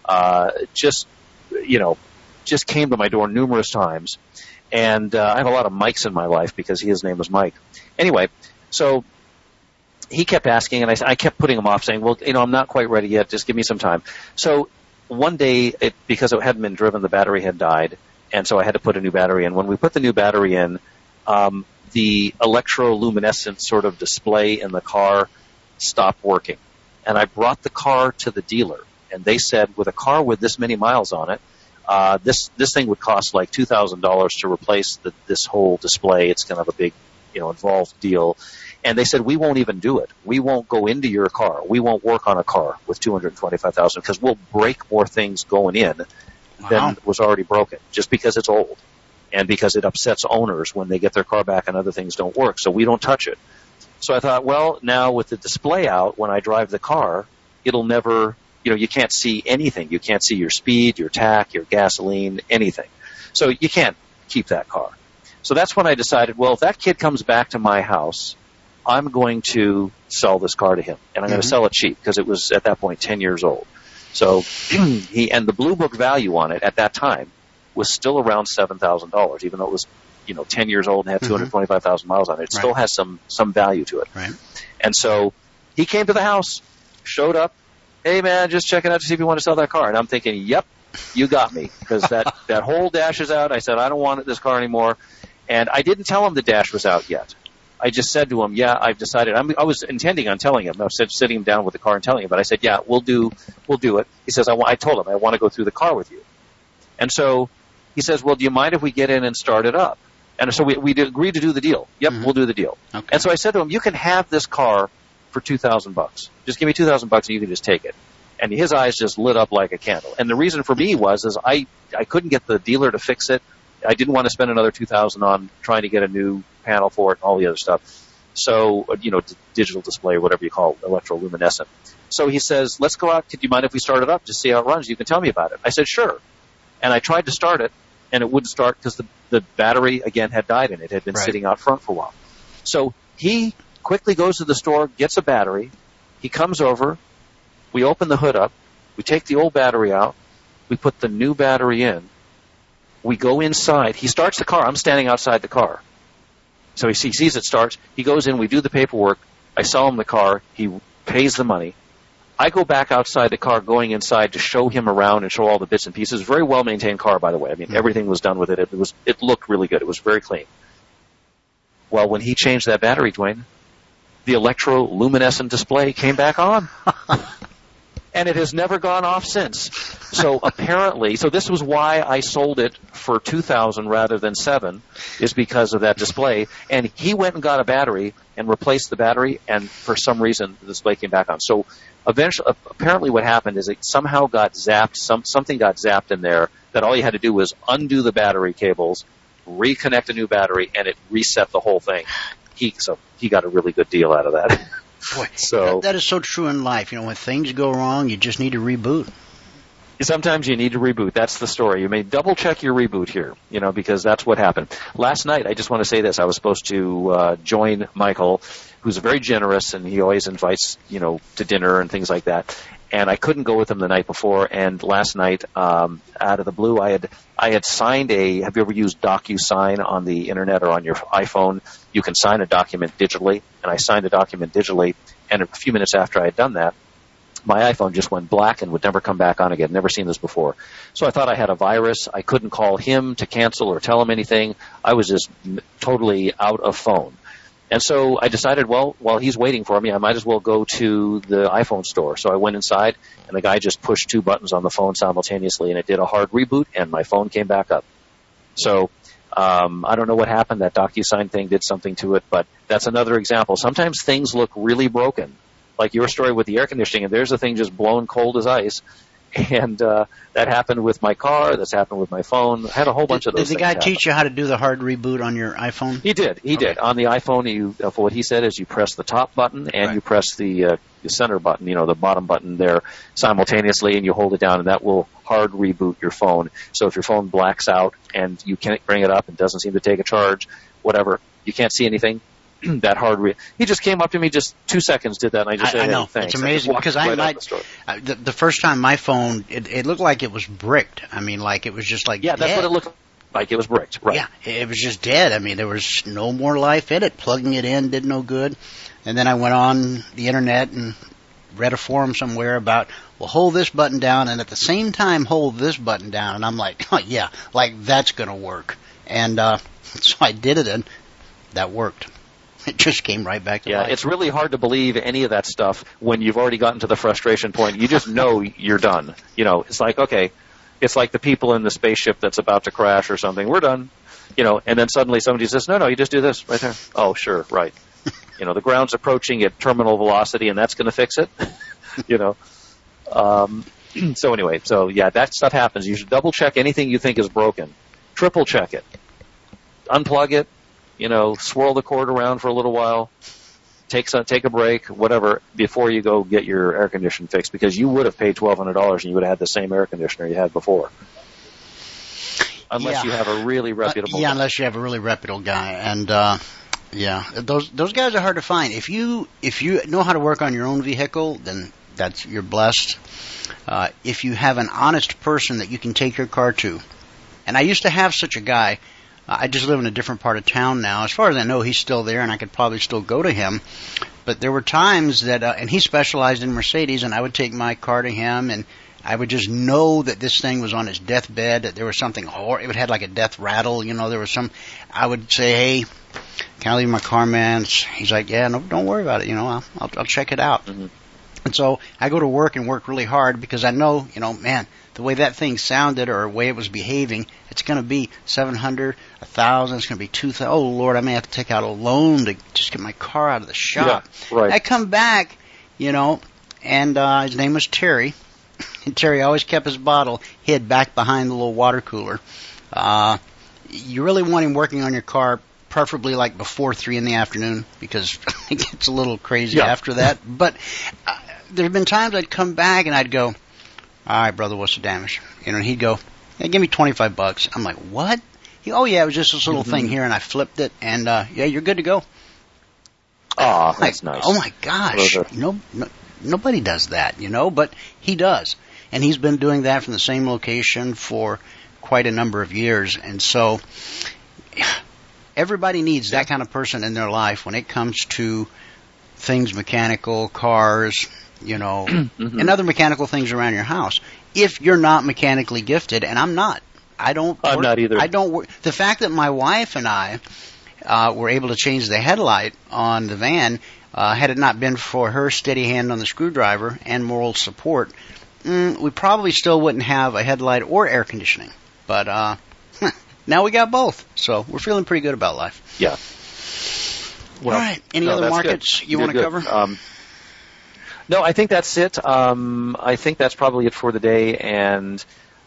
S8: just came to my door numerous times. And I have a lot of Mikes in my life because his name was Mike. Anyway, so he kept asking, and I kept putting him off, saying, well, I'm not quite ready yet. Just give me some time. So one day, because it hadn't been driven, the battery had died, and so I had to put a new battery in. When we put the new battery in, the electroluminescent sort of display in the car stopped working. And I brought the car to the dealer, and they said, with a car with this many miles on it, this thing would cost like $2,000 to replace this whole display. It's kind of a big, involved deal. And they said, we won't even do it. We won't go into your car. We won't work on a car with $225,000 because we'll break more things going in than was already broken just because it's old and because it upsets owners when they get their car back and other things don't work. So we don't touch it. So I thought, well, now with the display out, when I drive the car, it'll never, you can't see anything. You can't see your speed, your tach, your gasoline, anything. So you can't keep that car. So that's when I decided, well, if that kid comes back to my house, I'm going to sell this car to him, and I'm going to sell it cheap because it was at that point 10 years old. So and the Blue Book value on it at that time was still around $7,000, even though it was 10 years old and had 225,000 miles on it. It still has some value to it.
S6: Right.
S8: And so he came to the house, showed up, hey man, just checking out to see if you want to sell that car. And I'm thinking, yep, you got me, because that whole dash is out. I said, I don't want this car anymore, and I didn't tell him the dash was out yet. I just said to him, yeah, I've decided. I was intending on telling him. I was sitting him down with the car and telling him, but I said, yeah, we'll do it. He says, I told him, I want to go through the car with you. And so he says, well, do you mind if we get in and start it up? And so we agreed to do the deal. Yep, we'll do the deal. Okay. And so I said to him, you can have this car for $2,000. Just give me $2,000 and you can just take it. And his eyes just lit up like a candle. And the reason for me was I couldn't get the dealer to fix it. I didn't want to spend another $2,000 on trying to get a new panel for it and all the other stuff. So, digital display or whatever you call it, electroluminescent. So he says, let's go out. Could you mind if we start it up to see how it runs? You can tell me about it. I said, sure. And I tried to start it, and it wouldn't start because the battery, again, had died in it. It had been sitting out front for a while. So he quickly goes to the store, gets a battery. He comes over. We open the hood up. We take the old battery out. We put the new battery in. We go inside. He starts the car. I'm standing outside the car. So he sees it starts. He goes in. We do the paperwork. I sell him the car. He pays the money. I go back outside the car, going inside to show him around and show all the bits and pieces. Very well-maintained car, by the way. I mean, everything was done with it. It looked really good. It was very clean. Well, when he changed that battery, Dwayne, the electroluminescent display came back on. And it has never gone off since. So apparently, this was why I sold it for $2,000 rather than $7,000, is because of that display. And he went and got a battery and replaced the battery, and for some reason the display came back on. So eventually, apparently, what happened is it somehow got zapped. Something got zapped in there that all you had to do was undo the battery cables, reconnect a new battery, and it reset the whole thing. He got a really good deal out of that.
S6: Boy, that is so true in life. When things go wrong, you just need to reboot.
S8: Sometimes you need to reboot. That's the story. You may double check your reboot here, because that's what happened. Last night, I just want to say this. I was supposed to join Michael, who's very generous, and he always invites, to dinner and things like that. And I couldn't go with him the night before. And last night, out of the blue, I had signed have you ever used DocuSign on the internet or on your iPhone? You can sign a document digitally. And I signed a document digitally. And a few minutes after I had done that, my iPhone just went black and would never come back on again. Never seen this before. So I thought I had a virus. I couldn't call him to cancel or tell him anything. I was just totally out of phone. And so I decided, well, while he's waiting for me, I might as well go to the iPhone store. So I went inside, and the guy just pushed 2 buttons on the phone simultaneously, and it did a hard reboot, and my phone came back up. So I don't know what happened. That DocuSign thing did something to it, but that's another example. Sometimes things look really broken. Like your story with the air conditioning, and there's a thing just blown cold as ice. And that happened with my car. That's happened with my phone. I had a whole bunch of those things.
S6: Did the guy teach you how to do the hard reboot on your iPhone?
S8: He did. He did. On the iPhone, what he said is you press the top button and you press the center button, the bottom button there simultaneously, and you hold it down, and that will hard reboot your phone. So if your phone blacks out and you can't bring it up and doesn't seem to take a charge, whatever, you can't see anything, that hard he just came up to me, just 2 seconds did that, and I just said,
S6: I know.
S8: Hey, thanks.
S6: It's amazing because the first time my phone, it looked like it was bricked. I mean, like it was just like
S8: yeah, that's
S6: dead.
S8: what it looked like. It was bricked, right?
S6: Yeah, it was just dead. I mean, there was no more life in it. Plugging it in did no good. And then I went on the internet and read a forum somewhere about, well, hold this button down, and at the same time hold this button down. And I'm like, oh yeah, like that's gonna work. And so I did it, and that worked. It just came right back to life.
S8: Yeah, it's really hard to believe any of that stuff when you've already gotten to the frustration point. You just know you're done. It's like, okay, it's like the people in the spaceship that's about to crash or something. We're done. And then suddenly somebody says, no, you just do this right there. Oh, sure, right. The ground's approaching at terminal velocity, and that's going to fix it. So anyway, yeah, that stuff happens. You should double check anything you think is broken. Triple check it. Unplug it. Swirl the cord around for a little while, take a break, whatever, before you go get your air conditioner fixed, because you would have paid $1,200 and you would have had the same air conditioner you had before. Unless you have a really reputable guy.
S6: Unless you have a really reputable guy. And, those guys are hard to find. If you know how to work on your own vehicle, then you're blessed. If you have an honest person that you can take your car to, and I used to have such a guy. I just live in a different part of town now. As far as I know, he's still there, and I could probably still go to him. But there were times that, and he specialized in Mercedes, and I would take my car to him, and I would just know that this thing was on his deathbed, that there was something horrible. It had like a death rattle, there was some. I would say, hey, can I leave my car, man? He's like, yeah, no, don't worry about it. I'll check it out. Mm-hmm. And so I go to work and work really hard because I know, man, the way that thing sounded or the way it was behaving, it's going to be $700, $1,000, it's going to be $2,000. Oh, Lord, I may have to take out a loan to just get my car out of the shop.
S8: Yeah, right.
S6: I come back, and his name was Terry. And Terry always kept his bottle hid back behind the little water cooler. You really want him working on your car, preferably like before 3 in the afternoon, because it gets a little crazy after that. But there have been times I'd come back and I'd go, all right, brother, what's the damage? And he'd go, hey, give me $25. I'm like, what? It was just this little thing here, and I flipped it, and you're good to go.
S8: Oh, that's nice.
S6: Oh my gosh, nobody does that, but he does, and he's been doing that from the same location for quite a number of years, and so everybody needs that kind of person in their life when it comes to things mechanical, cars, and other mechanical things around your house. If you're not mechanically gifted, and I'm not. I'm not either. I don't work. The fact that my wife and I were able to change the headlight on the van, had it not been for her steady hand on the screwdriver and moral support, we probably still wouldn't have a headlight or air conditioning. But now we got both, so we're feeling pretty good about life.
S8: Yeah. Well,
S6: all right. Any other markets you want to cover?
S8: No, I think that's it. I think that's probably it for the day. And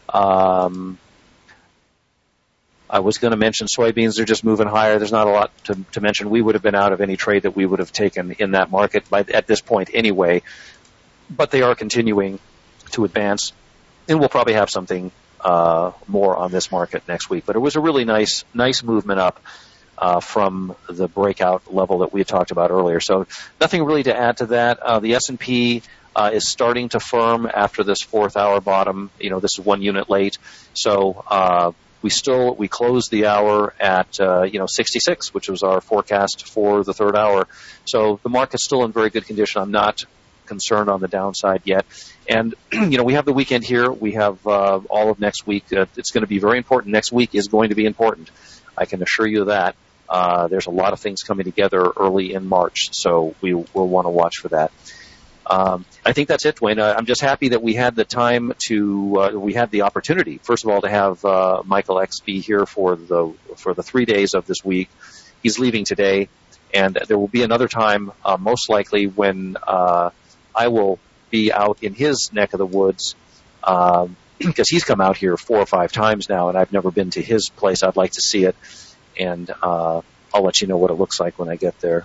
S8: I was going to mention soybeans. They're just moving higher. There's not a lot to mention. We would have been out of any trade that we would have taken in that market at this point anyway. But they are continuing to advance. we'll probably have something more on this market next week. But it was a really nice movement up from the breakout level that we had talked about earlier. So nothing really to add to that. The S&P is starting to firm after this 4th hour bottom. This is 1 unit late. So we closed the hour at 66, which was our forecast for the 3rd hour. So the market's still in very good condition. I'm not concerned on the downside yet. And we have the weekend here. We have all of next week. It's going to be very important. Next week is going to be important. I can assure you that. There's a lot of things coming together early in March, so we will want to watch for that. I think that's it, Dwayne. I'm just happy that we had the time we had the opportunity, first of all, to have Michael X be here for the 3 days of this week. He's leaving today, and there will be another time, most likely, when I will be out in his neck of the woods, because he's come out here 4 or 5 times now, and I've never been to his place. I'd like to see it, and I'll let you know what it looks like when I get there.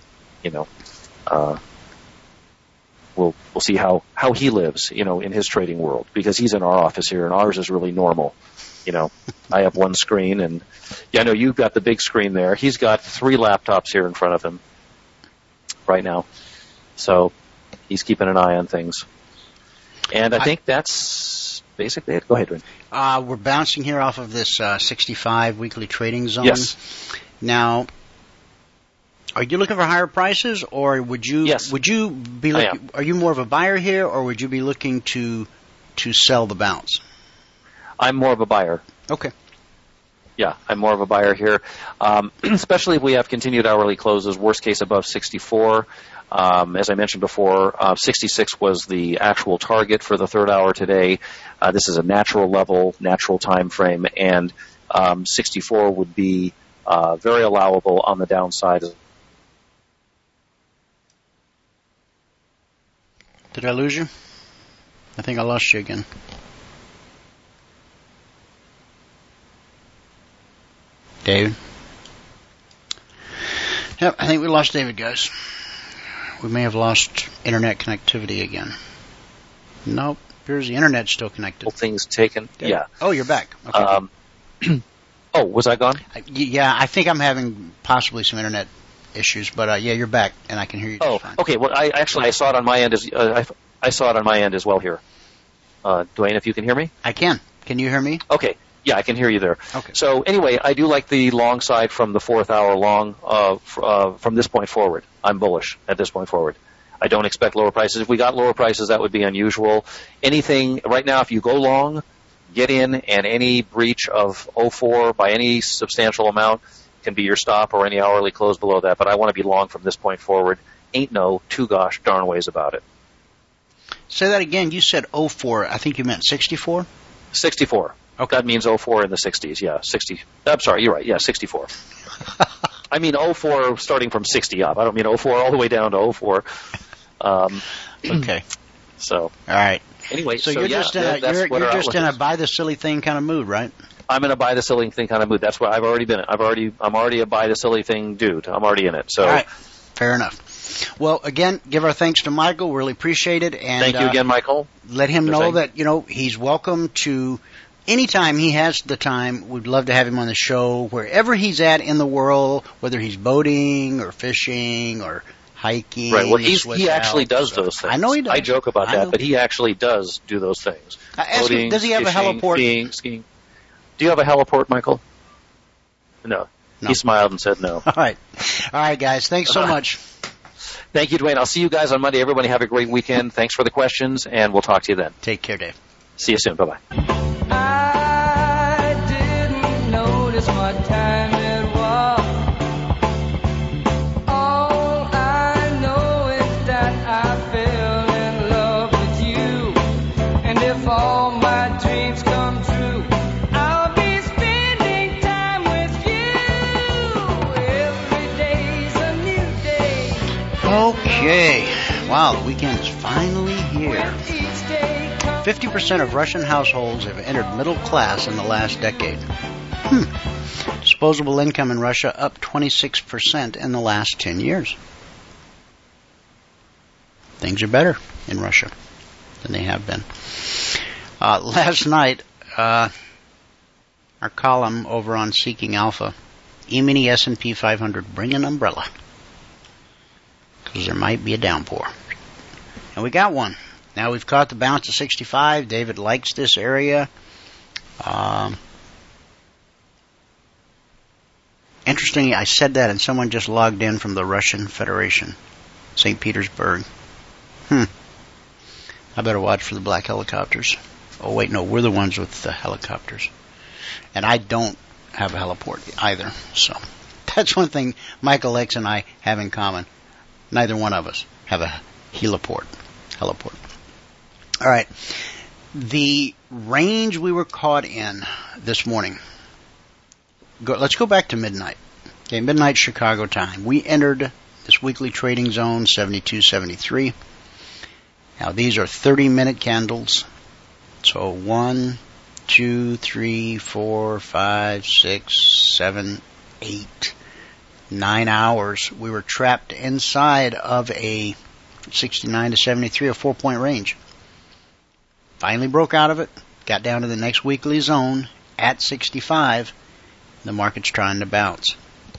S8: We'll see how he lives, in his trading world, because he's in our office here, and ours is really normal. I have one screen, and I know you've got the big screen there. He's got 3 laptops here in front of him right now, so he's keeping an eye on things. And I think that's basically it. Go ahead, Dwayne.
S6: We're bouncing here off of this 65 weekly trading zone.
S8: Yes.
S6: Now, are you looking for higher prices, or would you?
S8: Yes.
S6: Would you be? Are you more of a buyer here, or would you be looking to sell the bounce?
S8: I'm more of a buyer.
S6: Okay.
S8: Yeah, I'm more of a buyer here, especially if we have continued hourly closes. Worst case above 64. As I mentioned before, 66 was the actual target for the 3rd hour today. This is a natural level, natural time frame, and 64 would be very allowable on the downside.
S6: Did I lose you? I think I lost you again. David? Yep, I think we lost David, guys. We may have lost internet connectivity again. Nope, appears the internet's still connected.
S8: Things taken. Yeah.
S6: Oh, you're back. Okay.
S8: Oh, was I gone?
S6: Yeah, I think I'm having possibly some internet issues, but yeah, you're back, and I can hear you just fine.
S8: Okay. Well, I saw it on my end I saw it on my end as well here. Dwayne, if you can hear me?
S6: I can. Can you hear me?
S8: Okay. Yeah, I can hear you there.
S6: Okay.
S8: So anyway, I do like the long side from the 4th hour long from this point forward. I'm bullish at this point forward. I don't expect lower prices. If we got lower prices, that would be unusual. Anything right now, if you go long, get in, and any breach of 04 by any substantial amount can be your stop, or any hourly close below that. But I want to be long from this point forward. Ain't no two gosh darn ways about it.
S6: Say that again. You said 04. I think you meant 64?
S8: 64. Okay. That means 04 in the 60s. Yeah, 60. I'm sorry, you're right. Yeah, 64. I mean 04 starting from 60 up. I don't mean 04 all the way down to 04.
S6: Okay.
S8: So.
S6: All right.
S8: Anyway,
S6: so you're just in a buy the silly thing kind of mood, right?
S8: I'm in a buy the silly thing kind of mood. That's what I've already been in. I'm already a buy the silly thing dude. I'm already in it. So.
S6: All right. Fair enough. Well, again, give our thanks to Michael. Really appreciate it. And
S8: thank you again, Michael.
S6: Let him know that, he's welcome to, anytime he has the time, we'd love to have him on the show, wherever he's at in the world, whether he's boating or fishing or hiking.
S8: Right. Well, he actually does those things.
S6: I know he does.
S8: I joke about that, but he actually does do those things. Boating,
S6: does he have
S8: fishing,
S6: a heliport?
S8: Skiing. Do you have a heliport, Michael? No. He smiled and said no.
S6: All right, guys. Thanks so much.
S8: Thank you, Dwayne. I'll see you guys on Monday. Everybody have a great weekend. Thanks for the questions, and we'll talk to you then.
S6: Take care, Dave.
S8: See you soon. Bye-bye.
S10: I didn't notice what time it was. All I know is that I fell in love with you. And if all my dreams come true, I'll be spending time with you. Every day's a new day.
S6: Okay. Wow, the weekend is finally here. 50% of Russian households have entered middle class in the last decade. Disposable income in Russia up 26% in the last 10 years. Things are better in Russia than they have been. Last night, our column over on Seeking Alpha, E-mini S&P 500, bring an umbrella, because there might be a downpour. And we got one. Now we've caught the bounce to 65. David likes this area. Interesting, I said that and someone just logged in from the Russian Federation, St. Petersburg. I better watch for the black helicopters. Oh, wait, no, we're the ones with the helicopters. And I don't have a heliport either. So that's one thing Michael X and I have in common. Neither one of us have a heliport. All right. The range we were caught in this morning. Let's go back to midnight. Okay, midnight Chicago time. We entered this weekly trading zone, 72.73. Now these are 30-minute candles. So 1, 2, 3, 4, 5, 6, 7, 8, 9 hours. We were trapped inside of a 69 to 73, a 4-point range. Finally broke out of it. Got down to the next weekly zone at 65. The market's trying to bounce.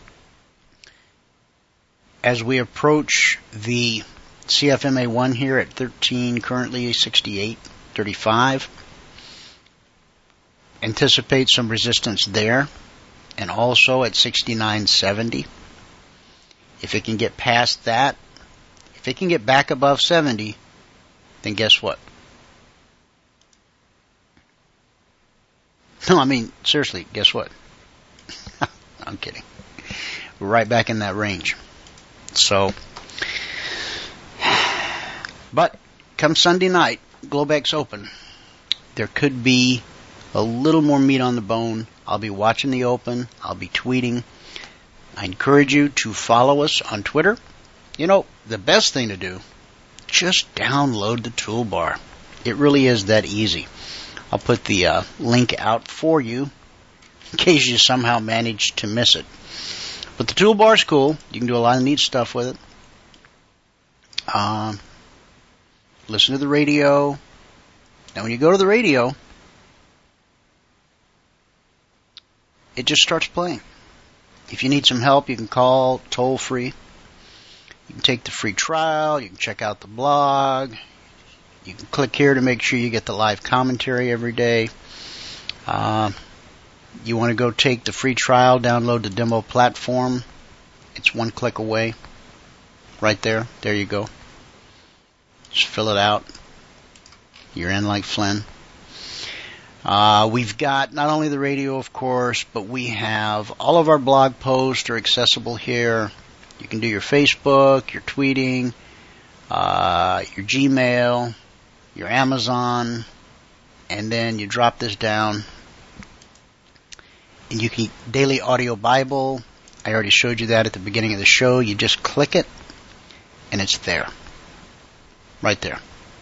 S6: As we approach the CFMA1 here at 13, currently 68.35, anticipate some resistance there, and also at 69.70. If it can get past that, if it can get back above 70, then guess what? No, I mean, seriously, guess what? I'm kidding. We're right back in that range. So, but come Sunday night, Globex Open, there could be a little more meat on the bone. I'll be watching the Open. I'll be tweeting. I encourage you to follow us on Twitter. You know, the best thing to do, just download the toolbar. It really is that easy. I'll put the link out for you in case you somehow manage to miss it. But the toolbar's cool. You can do a lot of neat stuff with it. Listen to the radio. Now, when you go to the radio, it just starts playing. If you need some help, you can call toll free. You can take the free trial. You can check out the blog. You can click here to make sure you get the live commentary every day. You want to go take the free trial, download the demo platform. It's one click away. Right there. There you go. Just fill it out. You're in like Flynn. We've got not only the radio, of course, but we have all of our blog posts are accessible here. You can do your Facebook, your tweeting, your Gmail, your Amazon, and then you drop this down. And you can Daily Audio Bible. I already showed you that at the beginning of the show. You just click it, and it's there. Right there.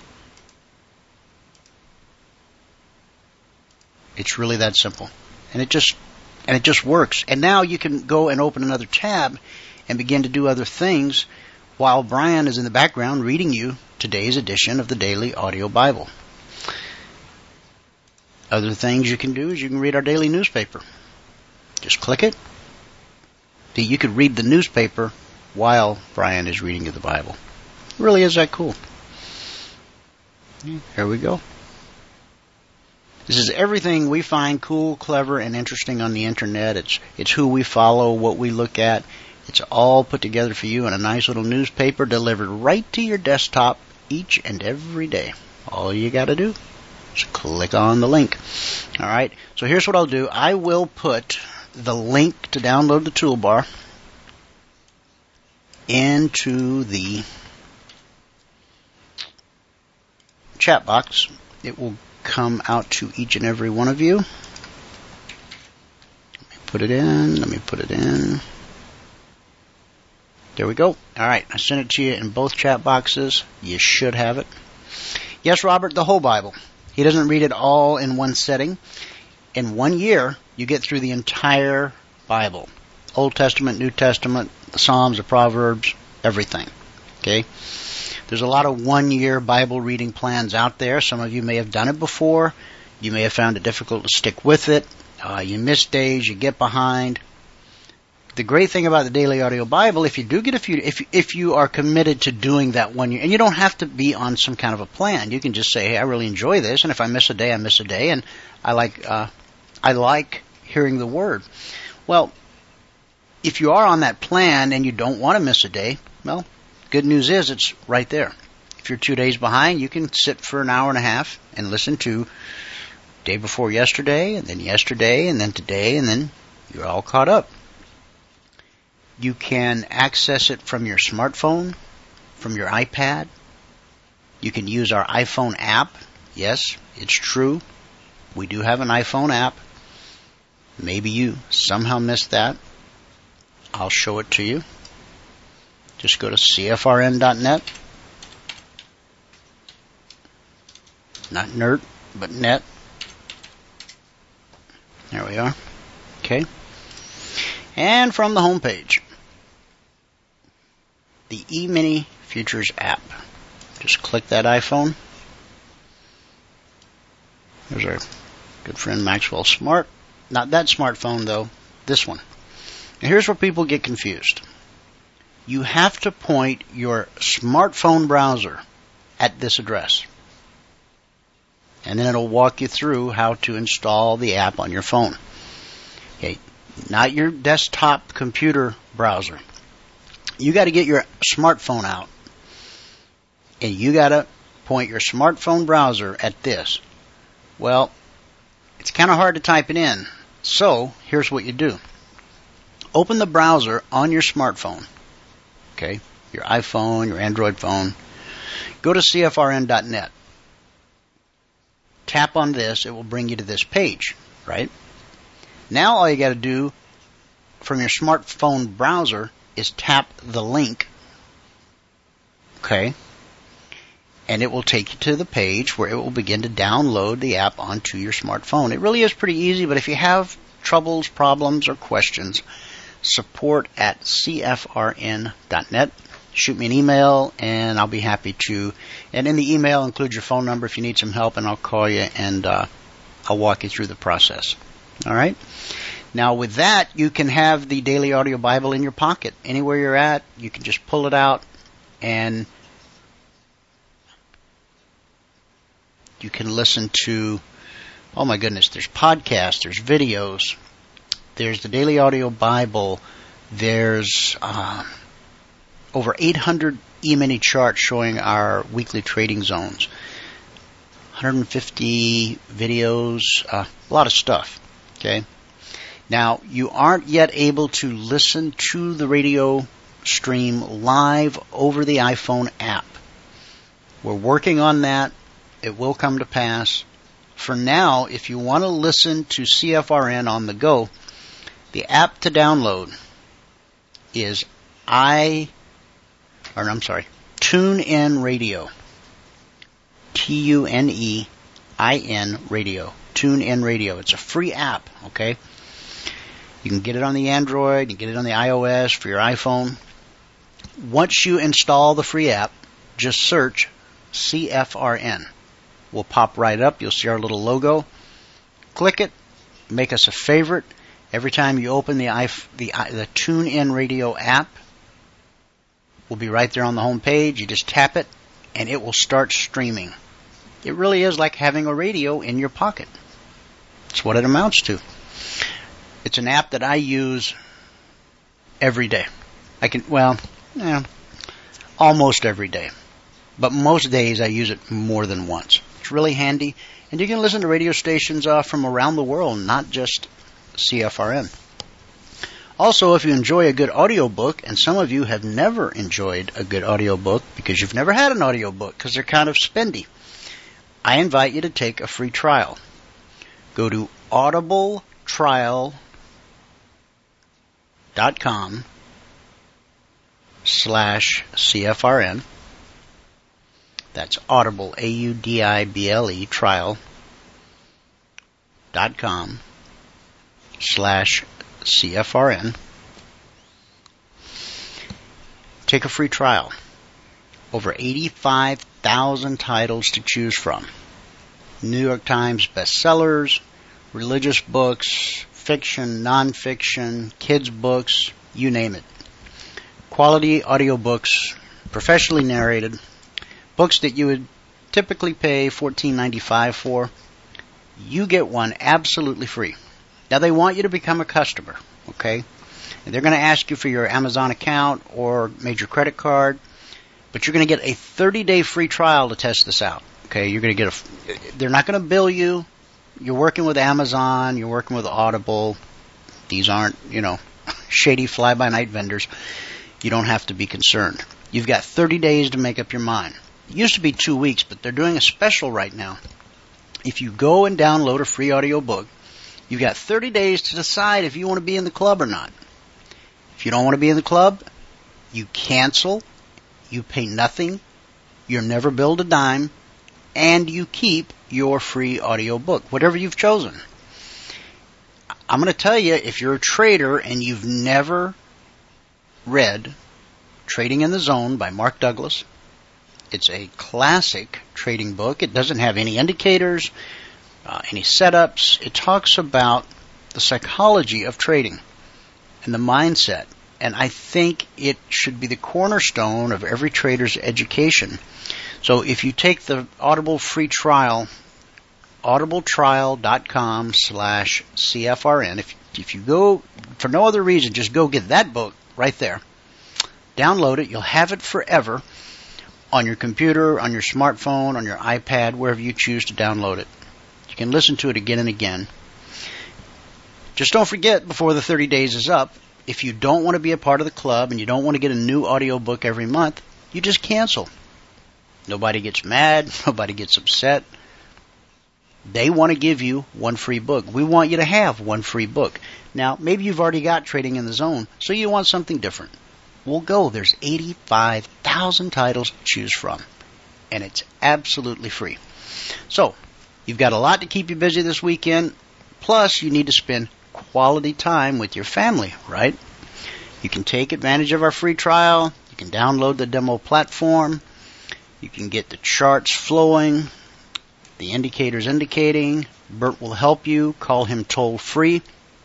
S6: It's really that simple. And it just works. And now you can go and open another tab and begin to do other things while Brian is in the background reading you today's edition of the Daily Audio Bible. Other things you can do is you can read our daily newspaper. Just click it. You could read the newspaper while Brian is reading you the Bible. It really is that cool. Here we go. This is everything we find cool, clever, and interesting on the internet. It's who we follow, what we look at. It's all put together for you in a nice little newspaper delivered right to your desktop each and every day. All you got to do is click on the link. All right. So here's what I'll do. I will put the link to download the toolbar into the chat box. It will come out to each and every one of you. Let me put it in. There we go. All right. I sent it to you in both chat boxes. You should have it. Yes, Robert, the whole Bible. He doesn't read it all in one setting. In 1 year, you get through the entire Bible. Old Testament, New Testament, the Psalms, the Proverbs, everything. Okay? There's a lot of one-year Bible reading plans out there. Some of you may have done it before. You may have found it difficult to stick with it. You miss days, you get behind. The great thing about the Daily Audio Bible, if you do get a few, if you are committed to doing that 1 year, and you don't have to be on some kind of a plan. You can just say, hey, I really enjoy this, and if I miss a day, I miss a day, and I like hearing the Word. Well, if you are on that plan and you don't want to miss a day, well, good news is it's right there. If you're 2 days behind, you can sit for an hour and a half and listen to day before yesterday, and then today, and then you're all caught up. You can access it from your smartphone, from your iPad. You can use our iPhone app. Yes, it's true. We do have an iPhone app. Maybe you somehow missed that. I'll show it to you. Just go to CFRN.net. Not nerd, but net. There we are. Okay. And from the home page, the eMini Futures app. Just click that iPhone. There's our good friend Maxwell Smart. Not that smartphone, though. This one. And here's where people get confused. You have to point your smartphone browser at this address. And then it'll walk you through how to install the app on your phone. Okay, not your desktop computer browser. You got to get your smartphone out. And you got to point your smartphone browser at this. Well, it's kind of hard to type it in. So, here's what you do. Open the browser on your smartphone. Okay, your iPhone, your Android phone. Go to CFRN.net. Tap on this. It will bring you to this page, right? Now all you got to do from your smartphone browser is tap the link. Okay? And it will take you to the page where it will begin to download the app onto your smartphone. It really is pretty easy, but if you have troubles, problems, or questions, support at CFRN.net. Shoot me an email, and I'll be happy to. And in the email, include your phone number if you need some help, and I'll call you, and I'll walk you through the process. All right? Now, with that, you can have the Daily Audio Bible in your pocket. Anywhere you're at, you can just pull it out, and you can listen to, oh my goodness, there's podcasts, there's videos, there's the Daily Audio Bible, there's over 800 e-mini charts showing our weekly trading zones, 150 videos, a lot of stuff, okay? Now, you aren't yet able to listen to the radio stream live over the iPhone app. We're working on that. It will come to pass. For now, if you want to listen to CFRN on the go, the app to download is TuneIn Radio. TuneIn Radio. TuneIn Radio. It's a free app, okay? You can get it on the Android, you can get it on the iOS for your iPhone. Once you install the free app, just search CFRN. We'll pop right up. You'll see our little logo. Click it. Make us a favorite. Every time you open the TuneIn Radio app, will be right there on the home page. You just tap it, and it will start streaming. It really is like having a radio in your pocket. That's what it amounts to. It's an app that I use every day. Almost every day. But most days I use it more than once. It's really handy. And you can listen to radio stations from around the world, not just CFRN. Also, if you enjoy a good audiobook, and some of you have never enjoyed a good audiobook because you've never had an audiobook because they're kind of spendy, I invite you to take a free trial. Go to audibletrial.com/CFRN. That's Audible, AUDIBLE, trial.com/CFRN. Take a free trial. Over 85,000 titles to choose from. New York Times bestsellers, religious books, fiction, nonfiction, kids' books, you name it. Quality audiobooks, professionally narrated, books that you would typically pay $14.95 for. You get one absolutely free. Now, they want you to become a customer, okay? And they're going to ask you for your Amazon account or major credit card, but you're going to get a 30-day free trial to test this out, okay? You're going to get they're not going to bill you. You're working with Amazon. You're working with Audible. These aren't, shady fly-by-night vendors. You don't have to be concerned. You've got 30 days to make up your mind. It used to be 2 weeks, but they're doing a special right now. If you go and download a free audiobook, you've got 30 days to decide if you want to be in the club or not. If you don't want to be in the club, you cancel, you pay nothing, you're never billed a dime, and you keep your free audiobook, whatever you've chosen. I'm going to tell you, if you're a trader and you've never read Trading in the Zone by Mark Douglas, it's a classic trading book. It doesn't have any indicators, any setups. It talks about the psychology of trading and the mindset. And I think it should be the cornerstone of every trader's education. So if you take the Audible free trial, audibletrial.com/CFRN, if you go, for no other reason, just go get that book right there. Download it. You'll have it forever on your computer, on your smartphone, on your iPad, wherever you choose to download it. You can listen to it again and again. Just don't forget, before the 30 days is up, if you don't want to be a part of the club and you don't want to get a new audiobook every month, you just cancel. Nobody gets mad. Nobody gets upset. They want to give you one free book. We want you to have one free book. Now, maybe you've already got Trading in the Zone, so you want something different. Well, go. There's 85,000 titles to choose from, and it's absolutely free. So, you've got a lot to keep you busy this weekend, plus you need to spend quality time with your family, right? You can take advantage of our free trial. You can download the demo platform. You can get the charts flowing, the indicators indicating. Bert will help you. Call him toll free,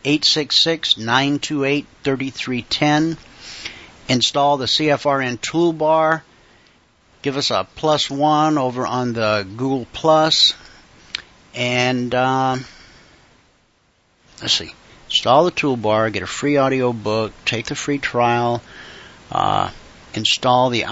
S6: 866-928-3310. Install the CFRN toolbar. Give us a +1 over on the Google Plus. And let's see. Install the toolbar, get a free audio book, take the free trial, install the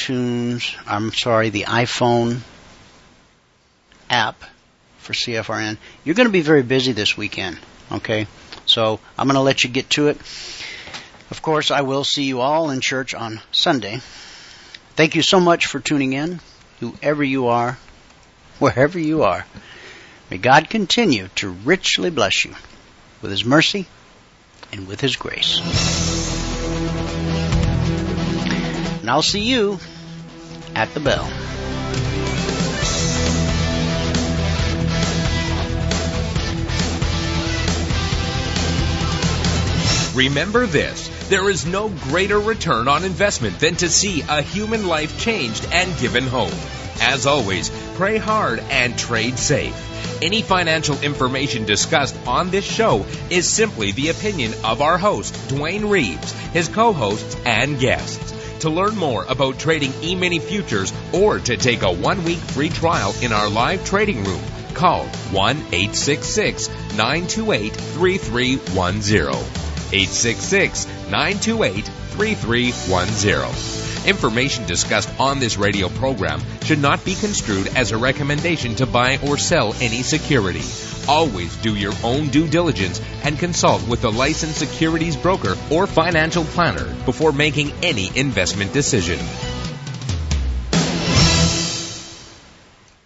S6: iPhone app for CFRN. You're going to be very busy this weekend, okay? So I'm going to let you get to it. Of course, I will see you all in church on Sunday. Thank you so much for tuning in, whoever you are, wherever you are. May God continue to richly bless you with His mercy and with His grace. And I'll see you at the bell.
S1: Remember this, there is no greater return on investment than to see a human life changed and given hope. As always, pray hard and trade safe. Any financial information discussed on this show is simply the opinion of our host, Dwayne Reeves, his co-hosts, and guests. To learn more about trading E-mini futures or to take a 1-week free trial in our live trading room, call 1-866-928-3310. 866-928-3310. Information discussed on this radio program should not be construed as a recommendation to buy or sell any security. Always do your own due diligence and consult with a licensed securities broker or financial planner before making any investment decision.